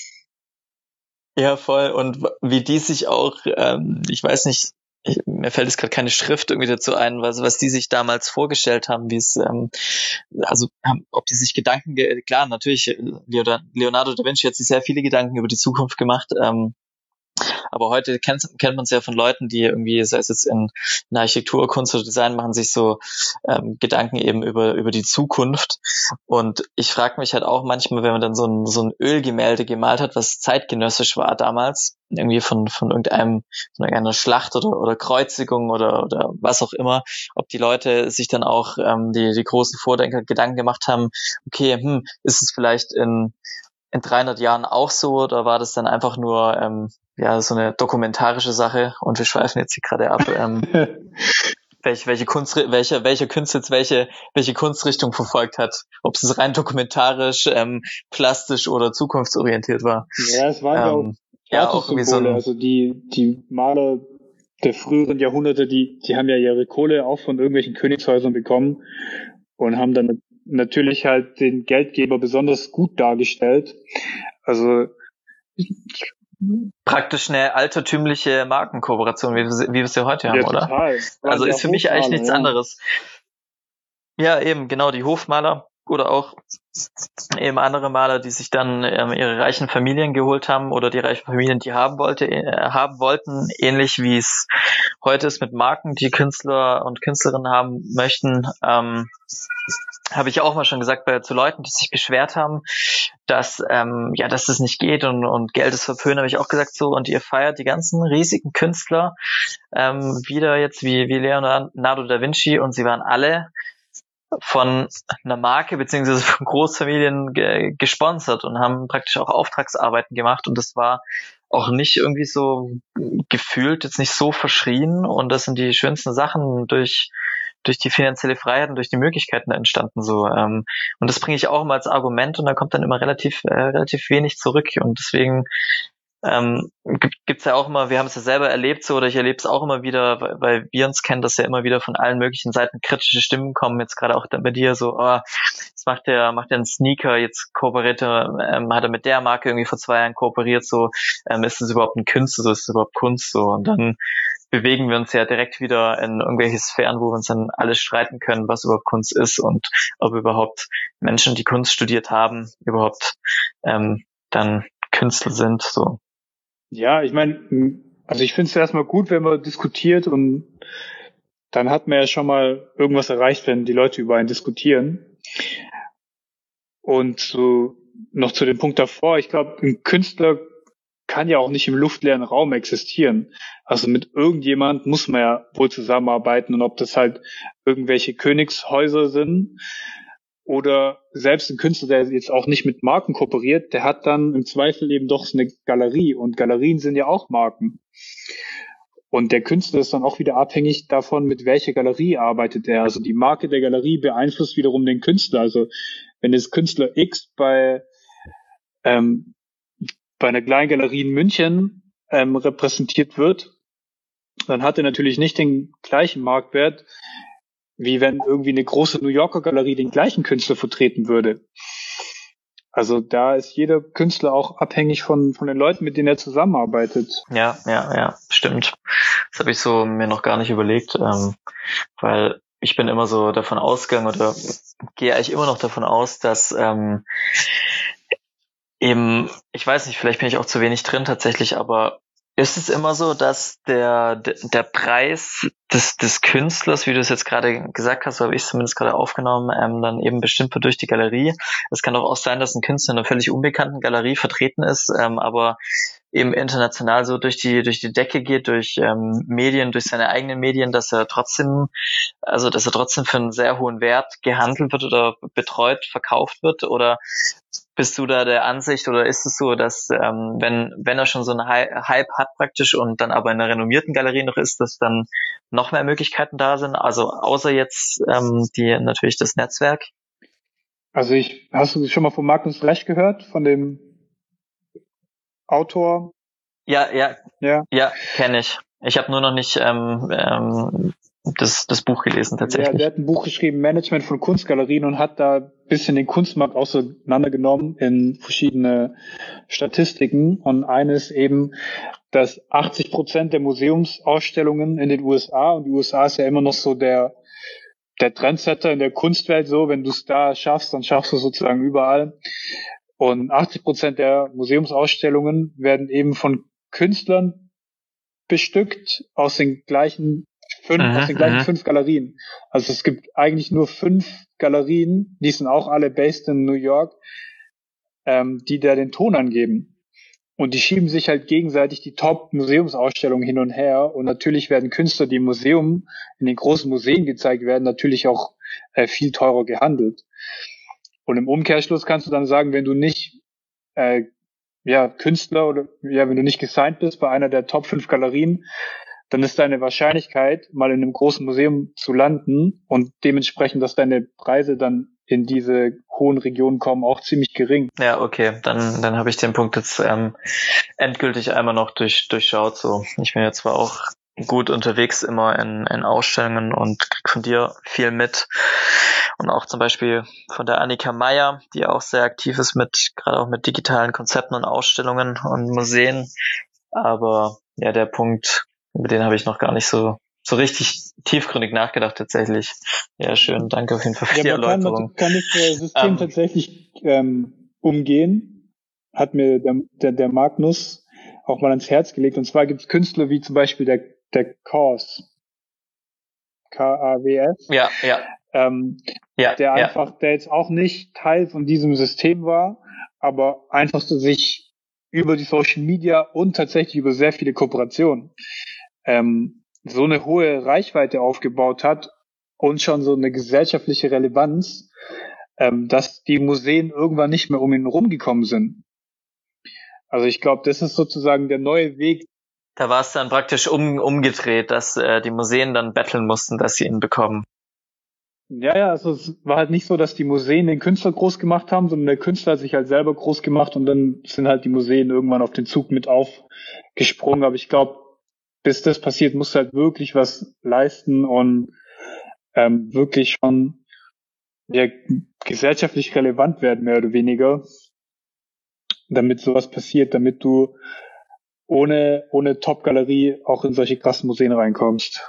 Ja, voll. Und wie die sich auch, ähm, ich weiß nicht, ich, mir fällt jetzt gerade keine Schrift irgendwie dazu ein, was, was die sich damals vorgestellt haben, wie es, ähm, also ähm, ob die sich Gedanken, ge- klar, natürlich, Leonardo da Vinci hat sich sehr viele Gedanken über die Zukunft gemacht, ähm, Aber heute kennt, kennt man es ja von Leuten, die irgendwie, sei es jetzt in, in Architektur, Kunst oder Design, machen sich so ähm, Gedanken eben über über die Zukunft. Und ich frage mich halt auch manchmal, wenn man dann so ein so ein Ölgemälde gemalt hat, was zeitgenössisch war damals, irgendwie von von irgendeinem von irgendeiner Schlacht oder oder Kreuzigung oder oder was auch immer, ob die Leute sich dann auch ähm, die die großen Vordenker Gedanken gemacht haben, okay, hm, ist es vielleicht in in dreihundert Jahren auch so, oder war das dann einfach nur ähm, ja so eine dokumentarische Sache? Und wir schweifen jetzt hier gerade ab. Ähm, welche welche Kunst welche welcher Künstler jetzt welche welche Kunstrichtung verfolgt hat, ob es rein dokumentarisch, ähm, plastisch oder zukunftsorientiert war. Ja, es waren ja auch Ähm, ja, auch irgendwie so Statussymbole, ein, also die, die Maler der früheren Jahrhunderte, die, die haben ja ihre Kohle auch von irgendwelchen Königshäusern bekommen und haben dann natürlich halt den Geldgeber besonders gut dargestellt. Also praktisch eine altertümliche Markenkooperation, wie wir sie, wie wir sie heute haben, ja, oder? total. Das waren Also ja ist für mich eigentlich Hofmaler, nichts ja. anderes. Ja, eben, genau, die Hofmaler oder auch eben andere Maler, die sich dann ähm, ihre reichen Familien geholt haben oder die reichen Familien, die haben wollte, äh, haben wollten, ähnlich wie es heute ist mit Marken, die Künstler und Künstlerinnen haben möchten. Ähm, habe ich auch mal schon gesagt bei zu Leuten, die sich beschwert haben, dass ähm, ja, dass das nicht geht und und Geld ist verpönt, habe ich auch gesagt so, und ihr feiert die ganzen riesigen Künstler ähm, wieder jetzt wie wie Leonardo da Vinci, und sie waren alle von einer Marke beziehungsweise von Großfamilien ge- gesponsert und haben praktisch auch Auftragsarbeiten gemacht, und das war auch nicht irgendwie so gefühlt, jetzt nicht so verschrien, und das sind die schönsten Sachen durch durch die finanzielle Freiheit und durch die Möglichkeiten entstanden so, ähm, und das bringe ich auch immer als Argument, und da kommt dann immer relativ äh, relativ wenig zurück, und deswegen ähm, gibt, gibt's ja auch immer, wir haben es ja selber erlebt so, oder ich erlebe es auch immer wieder, weil, weil wir uns kennen, dass ja immer wieder von allen möglichen Seiten kritische Stimmen kommen, jetzt gerade auch bei dir so, oh, jetzt macht der, macht der einen Sneaker, jetzt kooperiert er, ähm, hat er mit der Marke irgendwie vor zwei Jahren kooperiert, so, ähm, ist das überhaupt ein Künstler, so, ist das überhaupt Kunst, so, und dann bewegen wir uns ja direkt wieder in irgendwelche Sphären, wo wir uns dann alle streiten können, was überhaupt Kunst ist und ob überhaupt Menschen, die Kunst studiert haben, überhaupt ähm, dann Künstler sind, so. Ja, ich meine, also ich finde es erstmal gut, wenn man diskutiert, und dann hat man ja schon mal irgendwas erreicht, wenn die Leute über einen diskutieren. Und so noch zu dem Punkt davor, ich glaube, ein Künstler kann ja auch nicht im luftleeren Raum existieren. Also mit irgendjemand muss man ja wohl zusammenarbeiten, und ob das halt irgendwelche Königshäuser sind oder selbst ein Künstler, der jetzt auch nicht mit Marken kooperiert, der hat dann im Zweifel eben doch eine Galerie, und Galerien sind ja auch Marken. Und der Künstler ist dann auch wieder abhängig davon, mit welcher Galerie arbeitet er. Also die Marke der Galerie beeinflusst wiederum den Künstler. Also wenn jetzt Künstler X bei ähm, bei einer kleinen Galerie in München ähm, repräsentiert wird, dann hat er natürlich nicht den gleichen Marktwert, wie wenn irgendwie eine große New Yorker Galerie den gleichen Künstler vertreten würde. Also da ist jeder Künstler auch abhängig von von den Leuten, mit denen er zusammenarbeitet. Ja, ja, ja, stimmt. Das habe ich so mir noch gar nicht überlegt, ähm, weil ich bin immer so davon ausgegangen oder gehe eigentlich immer noch davon aus, dass ähm, eben, ich weiß nicht, vielleicht bin ich auch zu wenig drin tatsächlich, aber ist es immer so, dass der der Preis des des Künstlers, wie du es jetzt gerade gesagt hast, so habe ich es zumindest gerade aufgenommen, ähm, dann eben bestimmt wird durch die Galerie. Es kann doch auch sein, dass ein Künstler in einer völlig unbekannten Galerie vertreten ist, ähm, aber eben international so durch die durch die Decke geht, durch ähm, Medien, durch seine eigenen Medien, dass er trotzdem, also dass er trotzdem für einen sehr hohen Wert gehandelt wird oder betreut, verkauft wird, oder bist du da der Ansicht, oder ist es so, dass ähm, wenn wenn er schon so einen Hype hat praktisch und dann aber in einer renommierten Galerie noch ist, dass dann noch mehr Möglichkeiten da sind, also außer jetzt ähm, die natürlich das Netzwerk? Also ich, hast du schon mal von Magnus Recht gehört, von dem Autor? Ja, ja, Ja. ja, kenne ich. Ich habe nur noch nicht ähm, ähm, das das Buch gelesen tatsächlich. Ja, der hat ein Buch geschrieben, Management von Kunstgalerien, und hat da ein bisschen den Kunstmarkt auseinandergenommen in verschiedene Statistiken. Und eines eben, dass achtzig Prozent der Museumsausstellungen in den U S A, und die U S A ist ja immer noch so der der Trendsetter in der Kunstwelt, so, wenn du es da schaffst, dann schaffst du es sozusagen überall. Und achtzig Prozent der Museumsausstellungen werden eben von Künstlern bestückt aus den gleichen fünf, Mhm, aus den gleichen mhm. fünf Galerien. Also es gibt eigentlich nur fünf Galerien, die sind auch alle based in New York, ähm, die da den Ton angeben. Und die schieben sich halt gegenseitig die Top-Museumsausstellungen hin und her. Und natürlich werden Künstler, die im Museum, in den großen Museen gezeigt werden, natürlich auch äh, viel teurer gehandelt. Und im Umkehrschluss kannst du dann sagen, wenn du nicht äh, ja Künstler oder ja, wenn du nicht gesigned bist bei einer der Top fünf Galerien, dann ist deine Wahrscheinlichkeit, mal in einem großen Museum zu landen und dementsprechend, dass deine Preise dann in diese hohen Regionen kommen, auch ziemlich gering. Ja, okay, dann dann habe ich den Punkt jetzt ähm, endgültig einmal noch durch durchschaut. So, ich bin jetzt zwar auch gut unterwegs immer in, in Ausstellungen und krieg von dir viel mit und auch zum Beispiel von der Annika Meyer, die auch sehr aktiv ist mit gerade auch mit digitalen Konzepten und Ausstellungen und Museen. Aber ja, der Punkt, über den habe ich noch gar nicht so so richtig tiefgründig nachgedacht tatsächlich. Ja, schön, danke auf jeden Fall für Ja, die man kann, Erläuterung. man kann das äh, System Ähm, tatsächlich ähm, umgehen, hat mir der, der, der Magnus auch mal ans Herz gelegt. Und zwar gibt es Künstler wie zum Beispiel der, der Kaws, K A W S, ja, ja, ähm, ja, der ja. einfach, der jetzt auch nicht Teil von diesem System war, aber einfach so sich über die Social Media und tatsächlich über sehr viele Kooperationen ähm, so eine hohe Reichweite aufgebaut hat und schon so eine gesellschaftliche Relevanz, ähm, dass die Museen irgendwann nicht mehr um ihn rumgekommen sind. Also ich glaube, das ist sozusagen der neue Weg. Da war es dann praktisch um, umgedreht, dass äh, die Museen dann betteln mussten, dass sie ihn bekommen. Ja, ja, also es war halt nicht so, dass die Museen den Künstler groß gemacht haben, sondern der Künstler hat sich halt selber groß gemacht und dann sind halt die Museen irgendwann auf den Zug mit aufgesprungen. Aber ich glaube, bis das passiert, musst du halt wirklich was leisten und ähm, wirklich schon ja, gesellschaftlich relevant werden, mehr oder weniger, damit sowas passiert, damit du ohne, ohne Top-Galerie auch in solche krassen Museen reinkommst.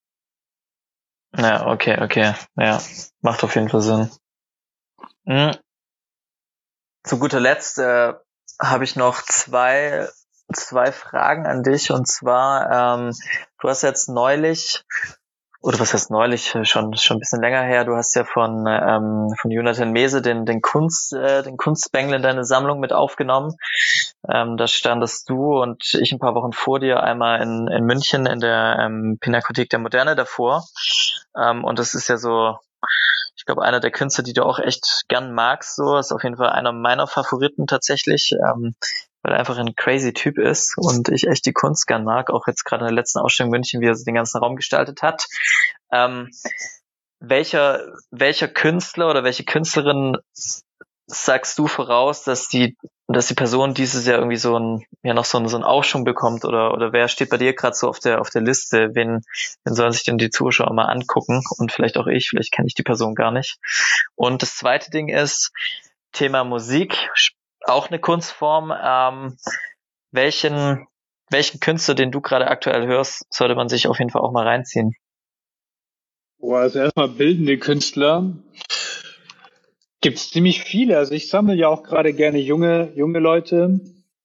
Ja, okay, okay. Ja, macht auf jeden Fall Sinn. Mhm. Zu guter Letzt äh, habe ich noch zwei zwei Fragen an dich, und zwar ähm, du hast jetzt neulich, oder was heißt neulich, schon schon ein bisschen länger her, du hast ja von ähm, von Jonathan Mese den den Kunst äh, den Kunstbengel in deine Sammlung mit aufgenommen. Ähm, da standest du und ich ein paar Wochen vor dir einmal in in München in der ähm, Pinakothek der Moderne davor. Ähm, und das ist ja so, ich glaube, einer der Künstler, die du auch echt gern magst, so, ist auf jeden Fall einer meiner Favoriten tatsächlich, ähm, weil er einfach ein crazy Typ ist und ich echt die Kunst gern mag, auch jetzt gerade in der letzten Ausstellung in München, wie er den ganzen Raum gestaltet hat. Ähm, welcher, welcher Künstler oder welche Künstlerin sagst du voraus, dass die, dass die Person dieses Jahr irgendwie so ein, ja, noch so ein, so ein Aufschwung bekommt, oder, oder wer steht bei dir gerade so auf der, auf der Liste? Wen, wen sollen sich denn die Zuschauer mal angucken? Und vielleicht auch ich, vielleicht kenne ich die Person gar nicht. Und das zweite Ding ist Thema Musik, auch eine Kunstform. Ähm, welchen, welchen Künstler, den du gerade aktuell hörst, sollte man sich auf jeden Fall auch mal reinziehen? Boah, also erstmal bildende Künstler. Gibt es ziemlich viele. Also ich sammle ja auch gerade gerne junge, junge Leute.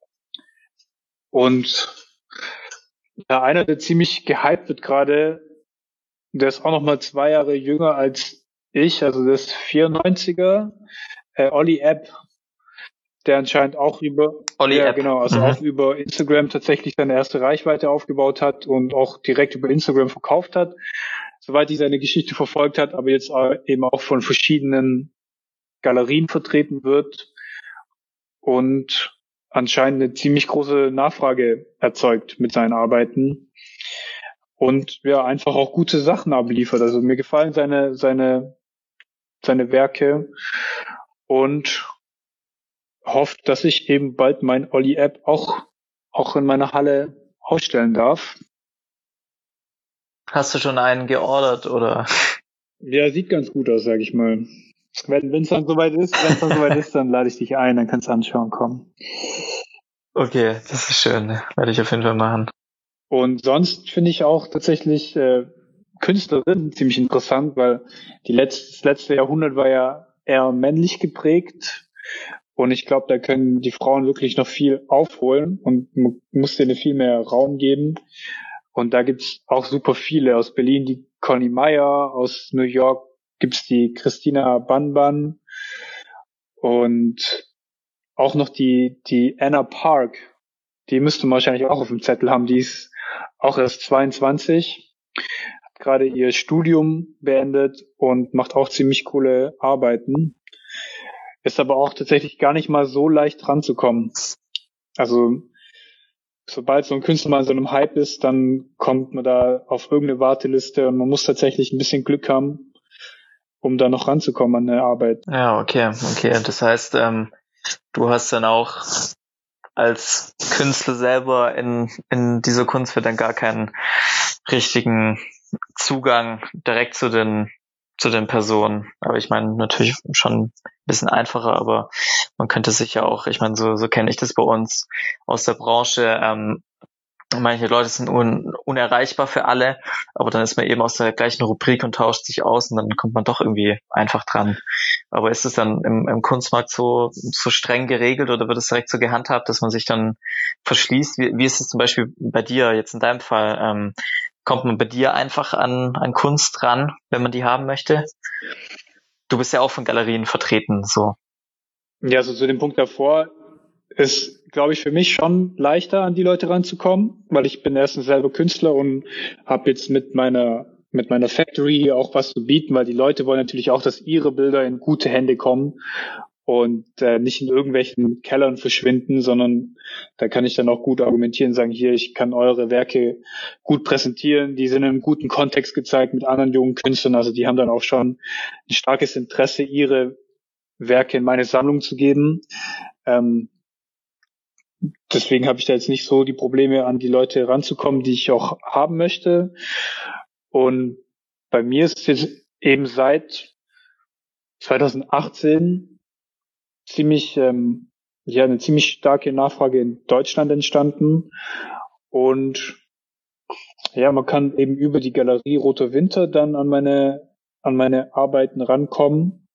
Und ja, einer, der ziemlich gehypt wird gerade, der ist auch noch mal zwei Jahre jünger als ich, also der ist vierundneunziger, äh, Olli App, der anscheinend auch über, Olli ja App. genau, also Mhm. auch über Instagram tatsächlich seine erste Reichweite aufgebaut hat und auch direkt über Instagram verkauft hat, soweit ich seine Geschichte verfolgt hat, aber jetzt eben auch von verschiedenen Galerien vertreten wird und anscheinend eine ziemlich große Nachfrage erzeugt mit seinen Arbeiten und ja, einfach auch gute Sachen abliefert. Also mir gefallen seine, seine, seine Werke und hofft, dass ich eben bald mein Olli-App auch, auch in meiner Halle ausstellen darf. Hast du schon einen geordert, oder? Ja, sieht ganz gut aus, sag ich mal. Wenn es dann soweit ist, wenn es dann soweit ist, dann lade ich dich ein, dann kannst du anschauen kommen. Okay, das ist schön. Werde ich auf jeden Fall machen. Und sonst finde ich auch tatsächlich äh, Künstlerinnen ziemlich interessant, weil die letzte, das letzte Jahrhundert war ja eher männlich geprägt Und ich glaube, da können die Frauen wirklich noch viel aufholen und man muss denen viel mehr Raum geben. Und da gibt's auch super viele. Aus Berlin die Conny Meyer, aus New York gibt's die Christina Banban und auch noch die die Anna Park. Die müsste man wahrscheinlich auch auf dem Zettel haben. Die ist auch erst zweiundzwanzig, hat gerade ihr Studium beendet und macht auch ziemlich coole Arbeiten. Ist aber auch tatsächlich gar nicht mal so leicht ranzukommen. Also sobald so ein Künstler mal in so einem Hype ist, dann kommt man da auf irgendeine Warteliste und man muss tatsächlich ein bisschen Glück haben, um da noch ranzukommen an der Arbeit. Ja, okay, okay. Das heißt, ähm, du hast dann auch als Künstler selber in in dieser Kunstwelt dann gar keinen richtigen Zugang direkt zu den zu den Personen. Aber ich meine, natürlich schon ein bisschen einfacher, aber man könnte sich ja auch, ich meine, so so kenne ich das bei uns aus der Branche, ähm, manche Leute sind un, unerreichbar für alle, aber dann ist man eben aus der gleichen Rubrik und tauscht sich aus und dann kommt man doch irgendwie einfach dran. Aber ist es dann im, im Kunstmarkt so so streng geregelt oder wird es direkt so gehandhabt, dass man sich dann verschließt? Wie, wie ist es zum Beispiel bei dir jetzt in deinem Fall? Ähm, kommt man bei dir einfach an, an Kunst ran, wenn man die haben möchte? Du bist ja auch von Galerien vertreten, so. Ja, also zu dem Punkt davor ist, glaube ich, für mich schon leichter, an die Leute ranzukommen, weil ich bin erstens selber Künstler und habe jetzt mit meiner mit meiner Factory auch was zu bieten, weil die Leute wollen natürlich auch, dass ihre Bilder in gute Hände kommen und äh, nicht in irgendwelchen Kellern verschwinden, sondern da kann ich dann auch gut argumentieren, sagen, hier, ich kann eure Werke gut präsentieren, die sind in einem guten Kontext gezeigt mit anderen jungen Künstlern, also die haben dann auch schon ein starkes Interesse, ihre Werke in meine Sammlung zu geben. Ähm, deswegen habe ich da jetzt nicht so die Probleme, an die Leute ranzukommen, die ich auch haben möchte. Und bei mir ist es jetzt eben seit zwanzig achtzehn ziemlich, ähm, ja, eine ziemlich starke Nachfrage in Deutschland entstanden. Und ja, man kann eben über die Galerie Roter Winter dann an meine, an meine Arbeiten rankommen.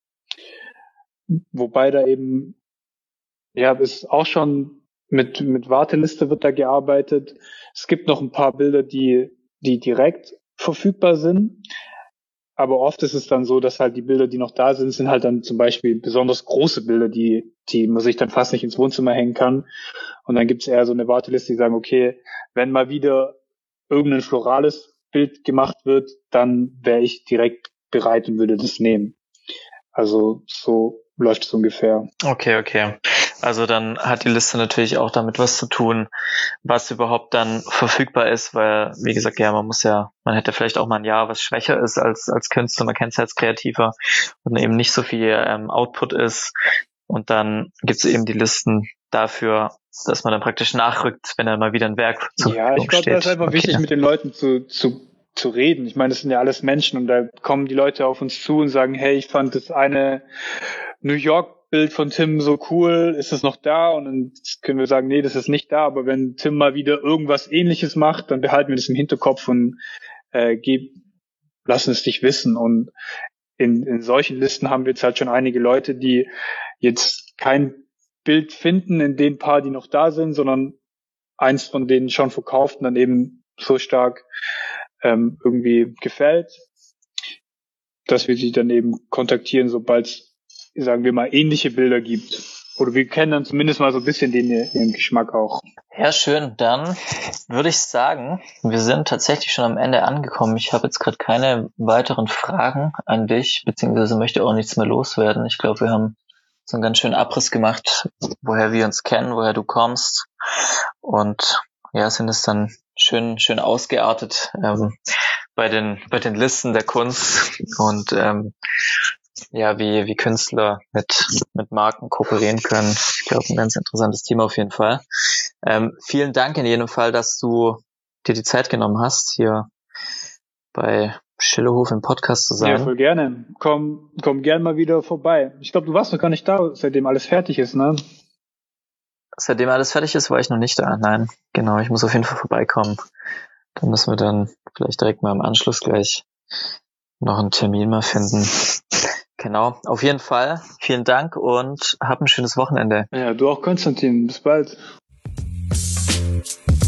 Wobei da eben, ja, ist auch schon mit, mit Warteliste wird da gearbeitet. Es gibt noch ein paar Bilder, die, die direkt verfügbar sind. Aber oft ist es dann so, dass halt die Bilder, die noch da sind, sind halt dann zum Beispiel besonders große Bilder, die, die man sich dann fast nicht ins Wohnzimmer hängen kann. Und dann gibt es eher so eine Warteliste, die sagen, okay, wenn mal wieder irgendein florales Bild gemacht wird, dann wäre ich direkt bereit und würde das nehmen. Also so läuft es ungefähr. Okay, okay. Also dann hat die Liste natürlich auch damit was zu tun, was überhaupt dann verfügbar ist, weil, wie gesagt, ja, man muss ja, man hätte vielleicht auch mal ein Jahr, was schwächer ist als als Künstler, man kennt es als Kreativer und eben nicht so viel ähm, Output ist. Und dann gibt es eben die Listen dafür, dass man dann praktisch nachrückt, wenn dann mal wieder ein Werk zur Ja, ich glaube, das ist einfach okay. wichtig, mit den Leuten zu, zu, zu reden. Ich meine, das sind ja alles Menschen und da kommen die Leute auf uns zu und sagen, hey, ich fand das eine New York Bild von Tim so cool, ist es noch da? Und dann können wir sagen, nee, das ist nicht da, aber wenn Tim mal wieder irgendwas Ähnliches macht, dann behalten wir das im Hinterkopf und äh, geb, lassen es dich wissen. Und in, in solchen Listen haben wir jetzt halt schon einige Leute, die jetzt kein Bild finden in den paar, die noch da sind, sondern eins von denen schon verkauft und dann eben so stark ähm, irgendwie gefällt, dass wir sie dann eben kontaktieren, sobald es, sagen wir mal, ähnliche Bilder gibt. Oder wir kennen dann zumindest mal so ein bisschen den, den Geschmack auch. Ja, schön. Dann würde ich sagen, wir sind tatsächlich schon am Ende angekommen. Ich habe jetzt gerade keine weiteren Fragen an dich, beziehungsweise möchte auch nichts mehr loswerden. Ich glaube, wir haben so einen ganz schönen Abriss gemacht, woher wir uns kennen, woher du kommst. Und ja, sind es dann schön, schön ausgeartet ähm, bei den bei den Listen der Kunst und ähm, ja, wie wie Künstler mit mit Marken kooperieren können. Ich glaube, ein ganz interessantes Thema auf jeden Fall. Ähm, vielen Dank in jedem Fall, dass du dir die Zeit genommen hast, hier bei Schillerhof im Podcast zu sein. Ja, voll gerne. Komm, komm gern mal wieder vorbei. Ich glaube, du warst noch gar nicht da, seitdem alles fertig ist, ne? Seitdem alles fertig ist, war ich noch nicht da. Nein, genau, ich muss auf jeden Fall vorbeikommen. Da müssen wir dann vielleicht direkt mal im Anschluss gleich noch einen Termin mal finden. Genau, auf jeden Fall. Vielen Dank und hab ein schönes Wochenende. Ja, du auch, Konstantin. Bis bald.